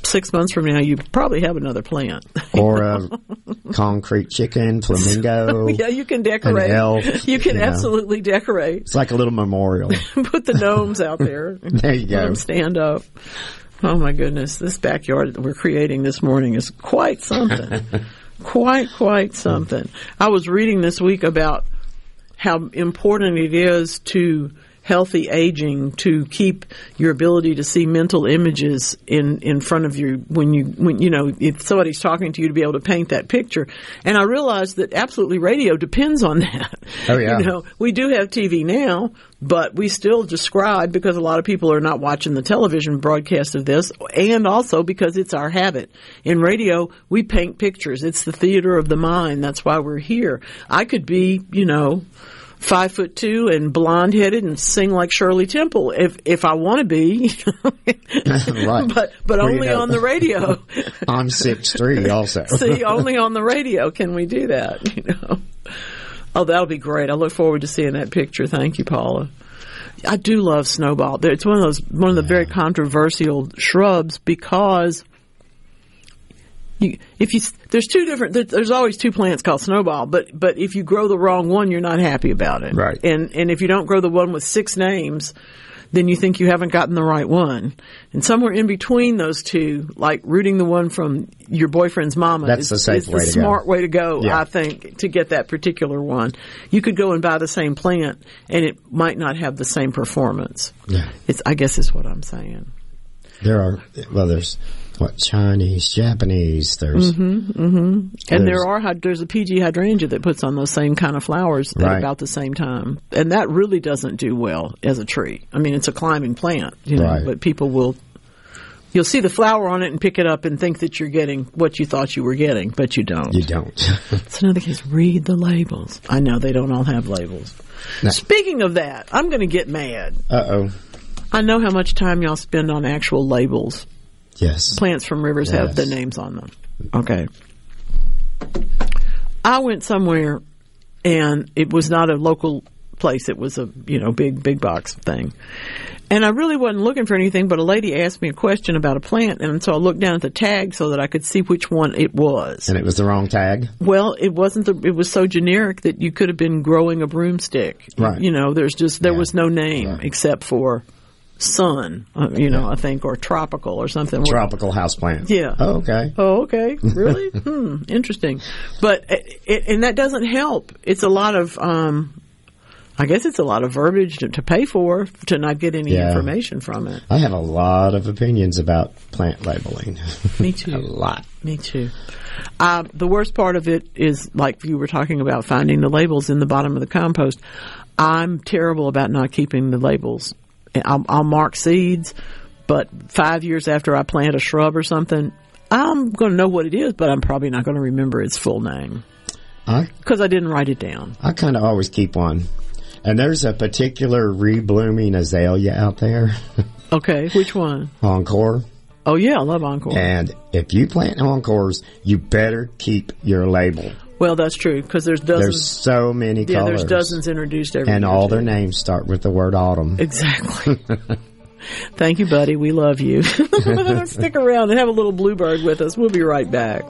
[SPEAKER 3] six months from now, you probably have another plant.
[SPEAKER 15] Or a concrete chicken, flamingo.
[SPEAKER 3] Yeah, you can decorate.
[SPEAKER 15] An elf,
[SPEAKER 3] you can
[SPEAKER 15] you know.
[SPEAKER 3] absolutely decorate.
[SPEAKER 15] It's like a little memorial.
[SPEAKER 3] Put the gnomes out there.
[SPEAKER 15] There you go.
[SPEAKER 3] Let them stand up. Oh, my goodness. This backyard that we're creating this morning is quite something. quite, quite something. I was reading this week about how important it is to healthy aging to keep your ability to see mental images in, in front of you when you, when, you know, if somebody's talking to you to be able to paint that picture. And I realized that absolutely radio depends on that.
[SPEAKER 15] Oh, yeah.
[SPEAKER 3] You know, we do have T V now, but we still describe because a lot of people are not watching the television broadcast of this, and also because it's our habit. In radio, we paint pictures. It's the theater of the mind. That's why we're here. I could be, you know, five foot two and blonde headed and sing like Shirley Temple if if I want to be.
[SPEAKER 15] Right.
[SPEAKER 3] But but
[SPEAKER 15] Well,
[SPEAKER 3] only
[SPEAKER 15] you know,
[SPEAKER 3] on the radio.
[SPEAKER 15] I'm six three also.
[SPEAKER 3] See, only on the radio can we do that, you know. Oh, that'll be great. I look forward to seeing that picture. Thank you, Paula. I do love snowball. It's one of those one of the very controversial shrubs because You, if you, there's two different, there's always two plants called snowball, but, but if you grow the wrong one, you're not happy about it.
[SPEAKER 15] Right.
[SPEAKER 3] And, and if you don't grow the one with six names, then you think you haven't gotten the right one. And somewhere in between those two, like rooting the one from your boyfriend's mama
[SPEAKER 15] That's
[SPEAKER 3] is,
[SPEAKER 15] the safe
[SPEAKER 3] is
[SPEAKER 15] way
[SPEAKER 3] the
[SPEAKER 15] to
[SPEAKER 3] smart
[SPEAKER 15] go.
[SPEAKER 3] way to go,
[SPEAKER 15] Yeah.
[SPEAKER 3] I think, to get that particular one. You could go and buy the same plant and it might not have the same performance.
[SPEAKER 15] Yeah.
[SPEAKER 3] It's, I guess is what I'm saying.
[SPEAKER 15] There are, well, there's, what, Chinese, Japanese, there's...
[SPEAKER 3] Mm-hmm, mm-hmm. And there are, there's a P G hydrangea that puts on those same kind of flowers at
[SPEAKER 15] Right.
[SPEAKER 3] about the same time. And that really doesn't do well as a tree. I mean, it's a climbing plant, you know,
[SPEAKER 15] Right.
[SPEAKER 3] but people will, you'll see the flower on it and pick it up and think that you're getting what you thought you were getting, but you don't.
[SPEAKER 15] You don't.
[SPEAKER 3] It's another case. Read the labels. I know they don't all have labels.
[SPEAKER 15] No.
[SPEAKER 3] Speaking of that, I'm going to get mad.
[SPEAKER 15] Uh-oh.
[SPEAKER 3] I know how much time y'all spend on actual labels.
[SPEAKER 15] Yes.
[SPEAKER 3] Plants from rivers
[SPEAKER 15] Yes.
[SPEAKER 3] have the names on them. Okay. I went somewhere and it was not a local place. It was a, you know, big, big box thing. And I really wasn't looking for anything, but a lady asked me a question about a plant, and so I looked down at the tag so that I could see which one it was.
[SPEAKER 15] And it was the wrong tag?
[SPEAKER 3] Well, it wasn't the, it was so generic that you could have been growing a broomstick.
[SPEAKER 15] Right.
[SPEAKER 3] You know, there's just, there
[SPEAKER 15] Yeah.
[SPEAKER 3] was no name
[SPEAKER 15] Right.
[SPEAKER 3] except for sun, uh, you know, I think, or tropical or something.
[SPEAKER 15] Tropical houseplant.
[SPEAKER 3] Yeah.
[SPEAKER 15] Oh, okay.
[SPEAKER 3] Oh, okay. Really? hmm. Interesting. But, it, it, and that doesn't help. It's a lot of, um, I guess it's a lot of verbiage to, to pay for to not get any
[SPEAKER 15] Yeah.
[SPEAKER 3] information from it.
[SPEAKER 15] I have a lot of opinions about plant labeling.
[SPEAKER 3] Me too.
[SPEAKER 15] A lot.
[SPEAKER 3] Me too. Uh, the worst part of it is, like you were talking about, finding the labels in the bottom of the compost. I'm terrible about not keeping the labels. I'll, I'll mark seeds, but five years after I plant a shrub or something, I'm going to know what it is, but I'm probably not going to remember its full name because I, I didn't write it down.
[SPEAKER 15] I kind of always keep one. And there's a particular reblooming azalea out there.
[SPEAKER 3] Okay, which one?
[SPEAKER 15] Encore.
[SPEAKER 3] Oh, yeah, I love Encore.
[SPEAKER 15] And if you plant Encores, you better keep your label.
[SPEAKER 3] Well, that's true, because there's dozens.
[SPEAKER 15] There's so many
[SPEAKER 3] yeah,
[SPEAKER 15] colors.
[SPEAKER 3] there's dozens introduced every
[SPEAKER 15] And
[SPEAKER 3] year,
[SPEAKER 15] all
[SPEAKER 3] too.
[SPEAKER 15] their names start with the word autumn.
[SPEAKER 3] Exactly. Thank you, buddy. We love you. Stick around and have a little bluebird with us. We'll be right back.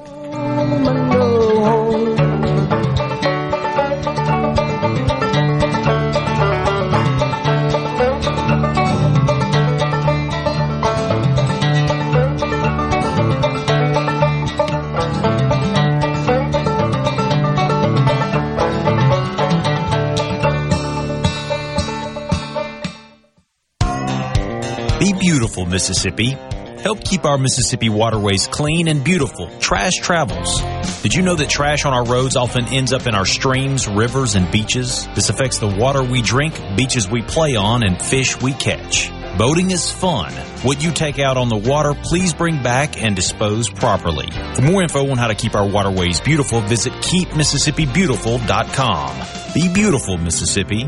[SPEAKER 18] Be beautiful, Mississippi. Help keep our Mississippi waterways clean and beautiful. Trash travels. Did you know that trash on our roads often ends up in our streams, rivers, and beaches? This affects the water we drink, beaches we play on, and fish we catch. Boating is fun. What you take out on the water, please bring back and dispose properly. For more info on how to keep our waterways beautiful, visit keep mississippi beautiful dot com. Be beautiful, Mississippi.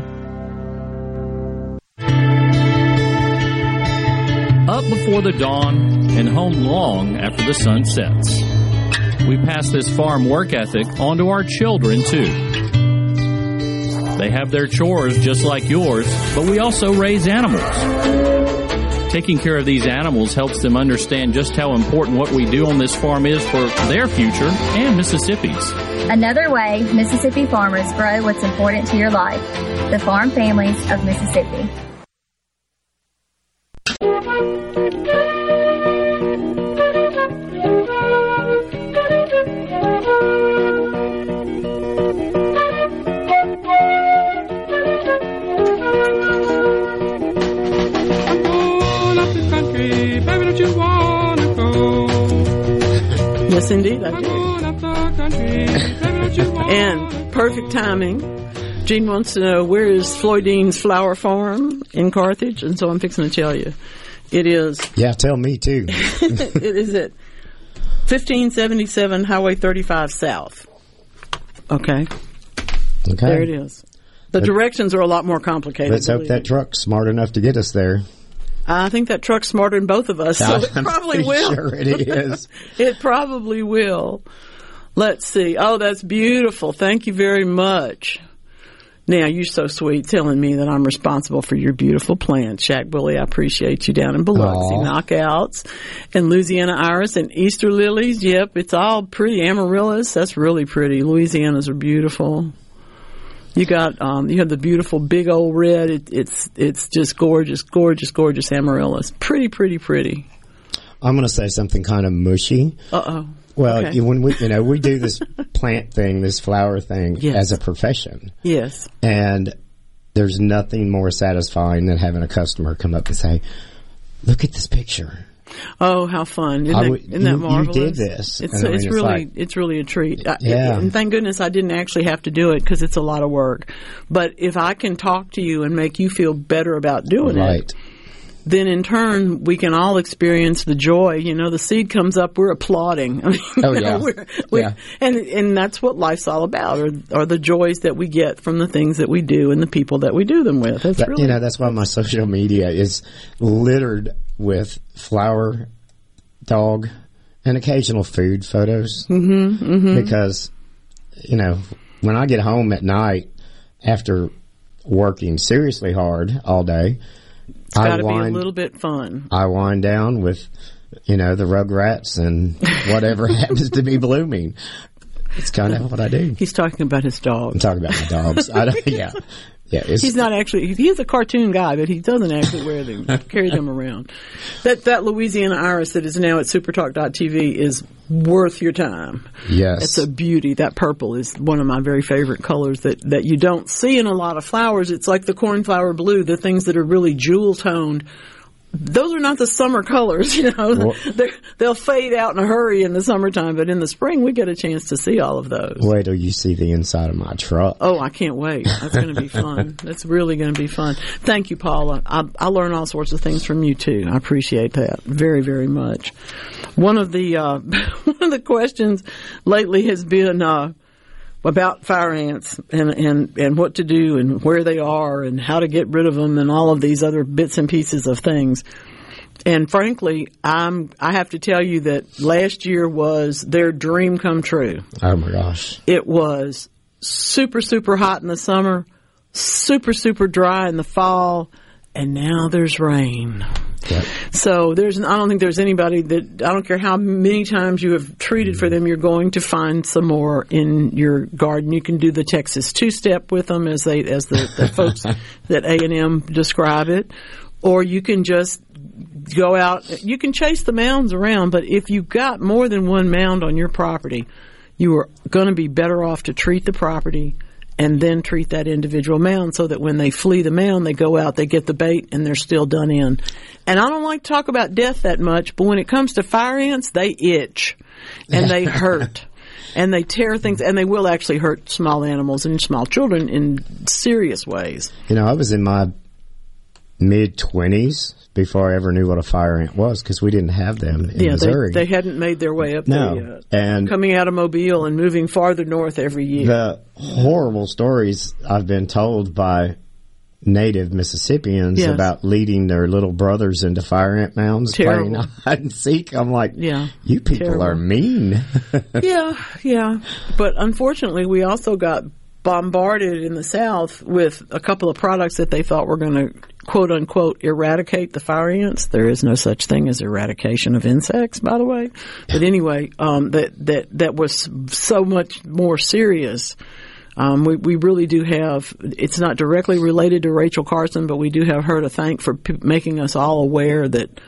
[SPEAKER 19] Up before the dawn and home long after the sun sets. We pass this farm work ethic on to our children, too. They have their chores just like yours, but we also raise animals. Taking care of these animals helps them understand just how important what we do on this farm is for their future and Mississippi's.
[SPEAKER 20] Another way Mississippi farmers grow what's important to your life. The Farm Families of Mississippi.
[SPEAKER 3] Yes, indeed, I do. And perfect timing. Gene wants to know, where is Floyd Dean's Flower Farm in Carthage? And so I'm fixing to tell you. It is.
[SPEAKER 15] Yeah, tell me too.
[SPEAKER 3] It is at fifteen seventy-seven Highway thirty-five South. Okay.
[SPEAKER 15] Okay.
[SPEAKER 3] There it is. The but directions are a lot more complicated.
[SPEAKER 15] Let's hope that truck's smart enough to get us there.
[SPEAKER 3] I think that truck's smarter than both of us, so
[SPEAKER 15] I'm
[SPEAKER 3] it probably will.
[SPEAKER 15] Sure it is.
[SPEAKER 3] It probably will. Let's see. Oh, that's beautiful. Thank you very much. Now, you're so sweet telling me that I'm responsible for your beautiful plants. Shaq Bully, I appreciate you down in Biloxi. Aww. Knockouts and Louisiana iris and Easter lilies. Yep, it's all pretty. Amaryllis, that's really pretty. Louisianas are beautiful. You got, um, you have the beautiful big old red. It, it's, it's just gorgeous, gorgeous, gorgeous amaryllis. Pretty, pretty, pretty.
[SPEAKER 15] I'm going to say something kind of mushy.
[SPEAKER 3] Uh-oh.
[SPEAKER 15] Well,
[SPEAKER 3] okay.
[SPEAKER 15] when we, you know, we do this plant thing, this flower thing
[SPEAKER 3] yes.
[SPEAKER 15] as a profession.
[SPEAKER 3] Yes.
[SPEAKER 15] And there's nothing more satisfying than having a customer come up and say, "Look at this picture."
[SPEAKER 3] Oh, how fun! Isn't,
[SPEAKER 15] w-
[SPEAKER 3] that, isn't that
[SPEAKER 15] you,
[SPEAKER 3] marvelous?
[SPEAKER 15] You did this.
[SPEAKER 3] It's,
[SPEAKER 15] I mean,
[SPEAKER 3] it's,
[SPEAKER 15] it's
[SPEAKER 3] really,
[SPEAKER 15] like,
[SPEAKER 3] it's really a treat.
[SPEAKER 15] Yeah.
[SPEAKER 3] I, and thank goodness I didn't actually have to do it because it's a lot of work. But if I can talk to you and make you feel better about doing
[SPEAKER 15] right.
[SPEAKER 3] it, then in turn we can all experience the joy. You know, the seed comes up, we're applauding. I mean,
[SPEAKER 15] oh
[SPEAKER 3] you know,
[SPEAKER 15] yeah,
[SPEAKER 3] we're, we're,
[SPEAKER 15] yeah.
[SPEAKER 3] And and that's what life's all about, are, are the joys that we get from the things that we do and the people that we do them with. That's
[SPEAKER 15] that,
[SPEAKER 3] really,
[SPEAKER 15] you know, that's why my social media is littered with flower, dog, and occasional food photos.
[SPEAKER 3] Mm-hmm, mm-hmm.
[SPEAKER 15] Because, you know, when I get home at night after working seriously hard all day,
[SPEAKER 3] it's got to be a little bit fun.
[SPEAKER 15] I wind down with, you know, the Rugrats and whatever happens to be blooming. It's kind of what I do.
[SPEAKER 3] He's talking about his dogs.
[SPEAKER 15] I'm talking about my dogs. I don't, yeah. Yeah,
[SPEAKER 3] he's not actually. He's a cartoon guy, but he doesn't actually wear them, carry them around. That that Louisiana iris that is now at supertalk dot t v is worth your time.
[SPEAKER 15] Yes,
[SPEAKER 3] it's a beauty. That purple is one of my very favorite colors that that you don't see in a lot of flowers. It's like the cornflower blue, the things that are really jewel toned. Those are not the summer colors, you know. Well, they'll fade out in a hurry in the summertime, but in the spring we get a chance to see all of those.
[SPEAKER 15] Wait till you see the inside of my truck.
[SPEAKER 3] Oh, I can't wait. That's going to be fun. That's really going to be fun. Thank you, Paula. I, I learn all sorts of things from you, too. I appreciate that very, very much. One of the, uh, one of the questions lately has been, uh, about fire ants and, and, and what to do and where they are and how to get rid of them and all of these other bits and pieces of things. And frankly, I'm, I have to tell you that last year was their dream come true.
[SPEAKER 15] Oh my gosh.
[SPEAKER 3] It was super, super hot in the summer, super, super dry in the fall, and now there's rain.
[SPEAKER 15] Yep.
[SPEAKER 3] So there's, I don't think there's anybody that, I don't care how many times you have treated for them, you're going to find some more in your garden. You can do the Texas two-step with them as they, as the, the folks that A and M describe it, or you can just go out, you can chase the mounds around, but if you've got more than one mound on your property, you are going to be better off to treat the property and then treat that individual mound so that when they flee the mound, they go out, they get the bait, and they're still done in. And I don't like to talk about death that much, but when it comes to fire ants, they itch, and they hurt, and they tear things, and they will actually hurt small animals and small children in serious ways.
[SPEAKER 15] You know, I was in my mid-twenties before I ever knew what a fire ant was because we didn't have them in
[SPEAKER 3] yeah,
[SPEAKER 15] Missouri.
[SPEAKER 3] They, they hadn't made their way up
[SPEAKER 15] no.
[SPEAKER 3] there yet.
[SPEAKER 15] And
[SPEAKER 3] coming out of Mobile and moving farther north every year.
[SPEAKER 15] The horrible stories I've been told by native Mississippians
[SPEAKER 3] yes.
[SPEAKER 15] about leading their little brothers into fire ant mounds,
[SPEAKER 3] Terrible.
[SPEAKER 15] playing hide and seek. I'm like,
[SPEAKER 3] yeah,
[SPEAKER 15] you people
[SPEAKER 3] Terrible.
[SPEAKER 15] are mean.
[SPEAKER 3] yeah, yeah. But unfortunately, we also got bombarded in the South with a couple of products that they thought were going to, quote unquote, eradicate the fire ants. There is no such thing as eradication of insects, by the way. But anyway, um, that, that, that was so much more serious. Um, we, we really do have, it's not directly related to Rachel Carson, but we do have her to thank for p- making us all aware that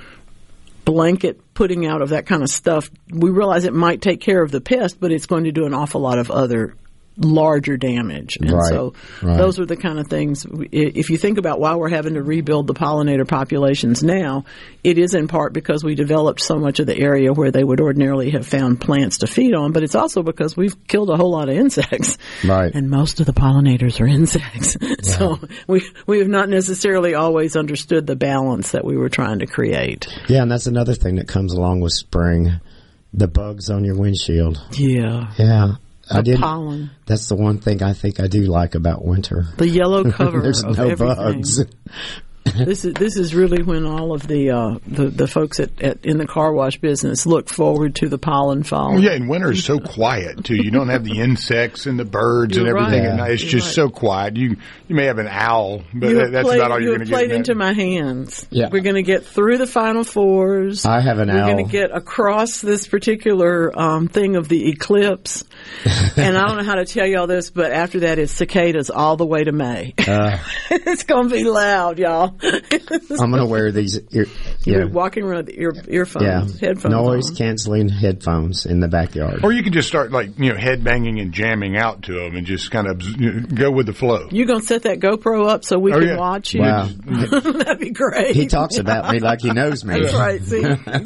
[SPEAKER 3] blanket putting out of that kind of stuff, we realize it might take care of the pest, but it's going to do an awful lot of other larger damage. And
[SPEAKER 15] right,
[SPEAKER 3] so
[SPEAKER 15] right.
[SPEAKER 3] those are the kind of things, if you think about why we're having to rebuild the pollinator populations now, it is in part because we developed so much of the area where they would ordinarily have found plants to feed on, but it's also because we've killed a whole lot of insects.
[SPEAKER 15] Right.
[SPEAKER 3] And most of the pollinators are insects. Yeah. So we we have not necessarily always understood the balance that we were trying to create.
[SPEAKER 15] Yeah, and that's another thing that comes along with spring, the bugs on your windshield.
[SPEAKER 3] Yeah.
[SPEAKER 15] Yeah.
[SPEAKER 3] The
[SPEAKER 15] I did.
[SPEAKER 3] pollen.
[SPEAKER 15] That's the one thing I think I do like about winter.
[SPEAKER 3] The yellow cover
[SPEAKER 15] There's
[SPEAKER 3] of
[SPEAKER 15] no
[SPEAKER 3] everything.
[SPEAKER 15] bugs.
[SPEAKER 3] This is this is really when all of the uh, the, the folks at, at in the car wash business look forward to the pollen fall.
[SPEAKER 4] Well, yeah, and winter is so quiet too. You don't have the insects and the birds
[SPEAKER 3] You're
[SPEAKER 4] and everything
[SPEAKER 3] right.
[SPEAKER 4] at night. It's
[SPEAKER 3] You're
[SPEAKER 4] just
[SPEAKER 3] right.
[SPEAKER 4] so quiet. You you may have an owl, but
[SPEAKER 3] you
[SPEAKER 4] that,
[SPEAKER 3] have
[SPEAKER 4] that's
[SPEAKER 3] played,
[SPEAKER 4] about all
[SPEAKER 3] you
[SPEAKER 4] you're
[SPEAKER 3] have
[SPEAKER 4] going to get.
[SPEAKER 3] played into my hands.
[SPEAKER 15] Yeah.
[SPEAKER 3] We're going to get through the Final Fours.
[SPEAKER 15] I have an
[SPEAKER 3] We're
[SPEAKER 15] owl.
[SPEAKER 3] going to get across this particular um, thing of the eclipse. And I don't know how to tell you all this, but after that it's cicadas all the way to May. Uh, it's going to be loud, y'all.
[SPEAKER 15] I'm going to wear these ear,
[SPEAKER 3] You're
[SPEAKER 15] yeah.
[SPEAKER 3] walking around with ear, earphones,
[SPEAKER 15] yeah.
[SPEAKER 3] headphones
[SPEAKER 15] noise
[SPEAKER 3] on.
[SPEAKER 15] canceling headphones in the backyard.
[SPEAKER 4] Or you can just start like you know head banging and jamming out to them and just kind of you know, go with the flow.
[SPEAKER 3] You going to set that GoPro up so we
[SPEAKER 4] oh,
[SPEAKER 3] can
[SPEAKER 4] yeah.
[SPEAKER 3] watch you?
[SPEAKER 15] Wow.
[SPEAKER 3] That'd be great.
[SPEAKER 15] He talks about me like he knows me.
[SPEAKER 3] That's right. See.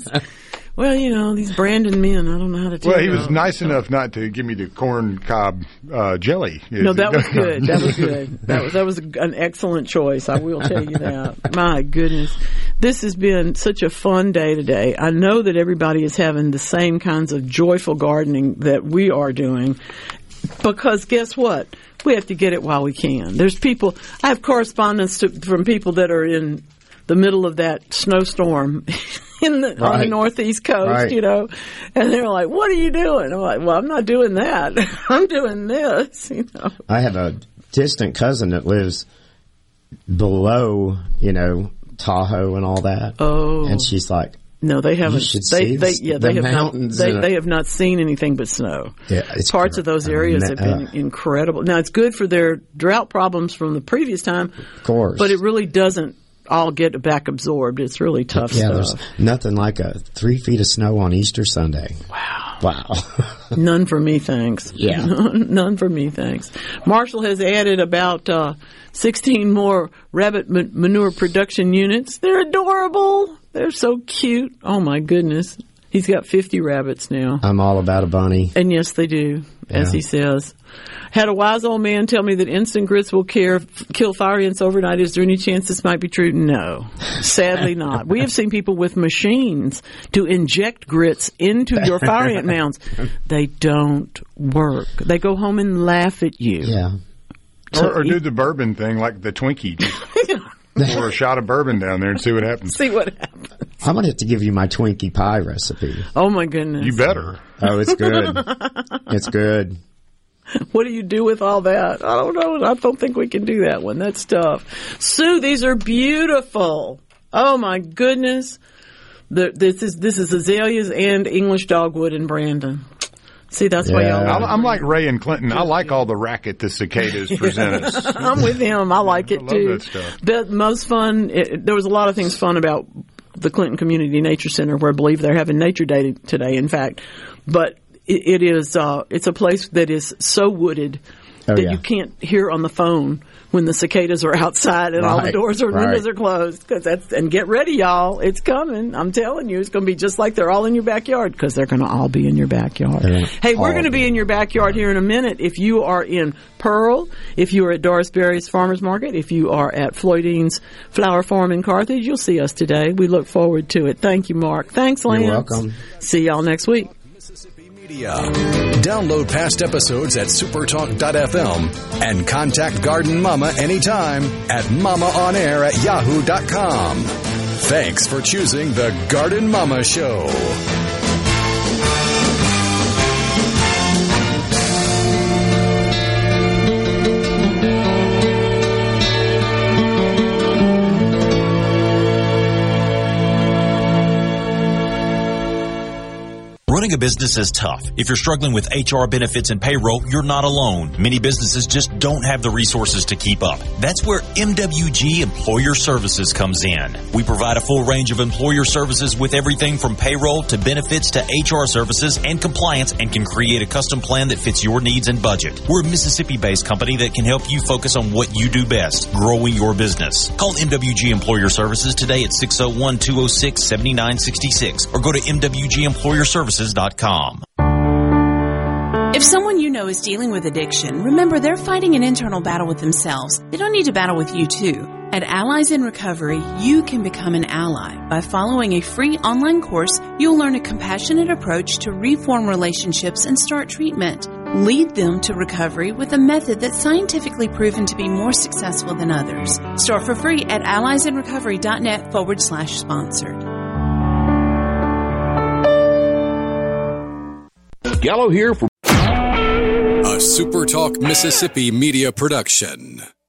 [SPEAKER 3] Well, you know, these Brandon men, I don't know how to tell
[SPEAKER 4] Well, he
[SPEAKER 3] you.
[SPEAKER 4] was nice enough not to give me the corn cob uh, jelly.
[SPEAKER 3] No, that was good. That was good. That was that was an excellent choice. I will tell you that. My goodness. This has been such a fun day today. I know that everybody is having the same kinds of joyful gardening that we are doing because guess what? We have to get it while we can. There's people, I have correspondence to, from people that are in the middle of that snowstorm in the,
[SPEAKER 15] right.
[SPEAKER 3] on the northeast coast,
[SPEAKER 15] right.
[SPEAKER 3] you know, and they're like, "What are you doing?" I'm like, "Well, I'm not doing that. I'm doing this." You know.
[SPEAKER 15] I have a distant cousin that lives below, you know, Tahoe and all that.
[SPEAKER 3] Oh,
[SPEAKER 15] and she's like,
[SPEAKER 3] "No, they haven't.
[SPEAKER 15] You should
[SPEAKER 3] they,
[SPEAKER 15] see
[SPEAKER 3] they,
[SPEAKER 15] the,
[SPEAKER 3] yeah, they
[SPEAKER 15] the
[SPEAKER 3] have
[SPEAKER 15] mountains.
[SPEAKER 3] not. They,
[SPEAKER 15] a,
[SPEAKER 3] they have not seen anything but snow.
[SPEAKER 15] Yeah, it's
[SPEAKER 3] parts of those areas have been
[SPEAKER 15] uh,
[SPEAKER 3] incredible. Now it's good for their drought problems from the previous time,
[SPEAKER 15] of course,
[SPEAKER 3] but it really doesn't all get back absorbed. It's really tough
[SPEAKER 15] yeah,
[SPEAKER 3] stuff.
[SPEAKER 15] There's nothing like a three feet of snow on Easter Sunday.
[SPEAKER 3] Wow.
[SPEAKER 15] Wow.
[SPEAKER 3] None for me, thanks.
[SPEAKER 15] Yeah.
[SPEAKER 3] None for me, thanks. Marshall has added about uh, sixteen more rabbit ma- manure production units. They're adorable. They're so cute. Oh, my goodness. He's got fifty rabbits now.
[SPEAKER 15] I'm all about a bunny.
[SPEAKER 3] And yes, they do, as
[SPEAKER 15] yeah.
[SPEAKER 3] he says. Had a wise old man tell me that instant grits will care, kill fire ants overnight. Is there any chance this might be true? No. Sadly not. We have seen people with machines to inject grits into your fire ant mounds. They don't work. They go home and laugh at you.
[SPEAKER 15] Yeah.
[SPEAKER 3] So
[SPEAKER 4] or, or do the bourbon thing like the Twinkie. Just pour a shot of bourbon down there and see what happens.
[SPEAKER 3] See what happens.
[SPEAKER 15] I'm going to have to give you my Twinkie pie recipe.
[SPEAKER 3] Oh, my goodness.
[SPEAKER 4] You better.
[SPEAKER 15] Oh, it's good. It's good.
[SPEAKER 3] What do you do with all that? I don't know. I don't think we can do that one. That's tough. Sue, these are beautiful. Oh, my goodness. The, this is this is azaleas and English dogwood in Brandon. See, that's
[SPEAKER 15] yeah.
[SPEAKER 3] why y'all.
[SPEAKER 4] I'm, I'm like Ray and Clinton. I like all the racket the cicadas present us.
[SPEAKER 3] I'm with him. I like it
[SPEAKER 4] I love
[SPEAKER 3] too.
[SPEAKER 4] that stuff.
[SPEAKER 3] The most fun. It, there was a lot of things fun about the Clinton Community Nature Center, where I believe they're having Nature Day today. In fact, but it, it is uh, it's a place that is so wooded
[SPEAKER 15] oh,
[SPEAKER 3] that
[SPEAKER 15] yeah.
[SPEAKER 3] you can't hear on the phone when the cicadas are outside and
[SPEAKER 15] right,
[SPEAKER 3] all the doors or
[SPEAKER 15] right.
[SPEAKER 3] windows are closed. Cause that's, and get ready, y'all. It's coming. I'm telling you, it's going to be just like they're all in your backyard because they're going to all be in your backyard.
[SPEAKER 15] They're
[SPEAKER 3] Hey, we're
[SPEAKER 15] all
[SPEAKER 3] going to be in your backyard here in a minute. If you are in Pearl, if you are at Doris Berry's Farmers Market, if you are at Floydeen's Flower Farm in Carthage, you'll see us today. We look forward to it. Thank you, Mark. Thanks, Lance.
[SPEAKER 15] You're welcome.
[SPEAKER 3] See y'all next week.
[SPEAKER 1] Download past episodes at supertalk dot f m and contact Garden Mama anytime at mamaonair at yahoo dot com. Thanks for choosing the Garden Mama Show.
[SPEAKER 18] Running a business is tough. If you're struggling with H R, benefits, and payroll, you're not alone. Many businesses just don't have the resources to keep up. That's where M W G Employer Services comes in. We provide a full range of employer services with everything from payroll to benefits to H R services and compliance, and can create a custom plan that fits your needs and budget. We're a Mississippi-based company that can help you focus on what you do best, growing your business. Call M W G Employer Services today at six oh one, two oh six, seven nine six six or go to M W G employer services dot com.
[SPEAKER 6] If someone you know is dealing with addiction, remember they're fighting an internal battle with themselves. They don't need to battle with you too. At Allies in Recovery, you can become an ally. By following a free online course, you'll learn a compassionate approach to reform relationships and start treatment. Lead them to recovery with a method that's scientifically proven to be more successful than others. Start for free at alliesinrecovery.net forward slash sponsored.
[SPEAKER 21] Gallo here for
[SPEAKER 1] a SuperTalk Mississippi media production.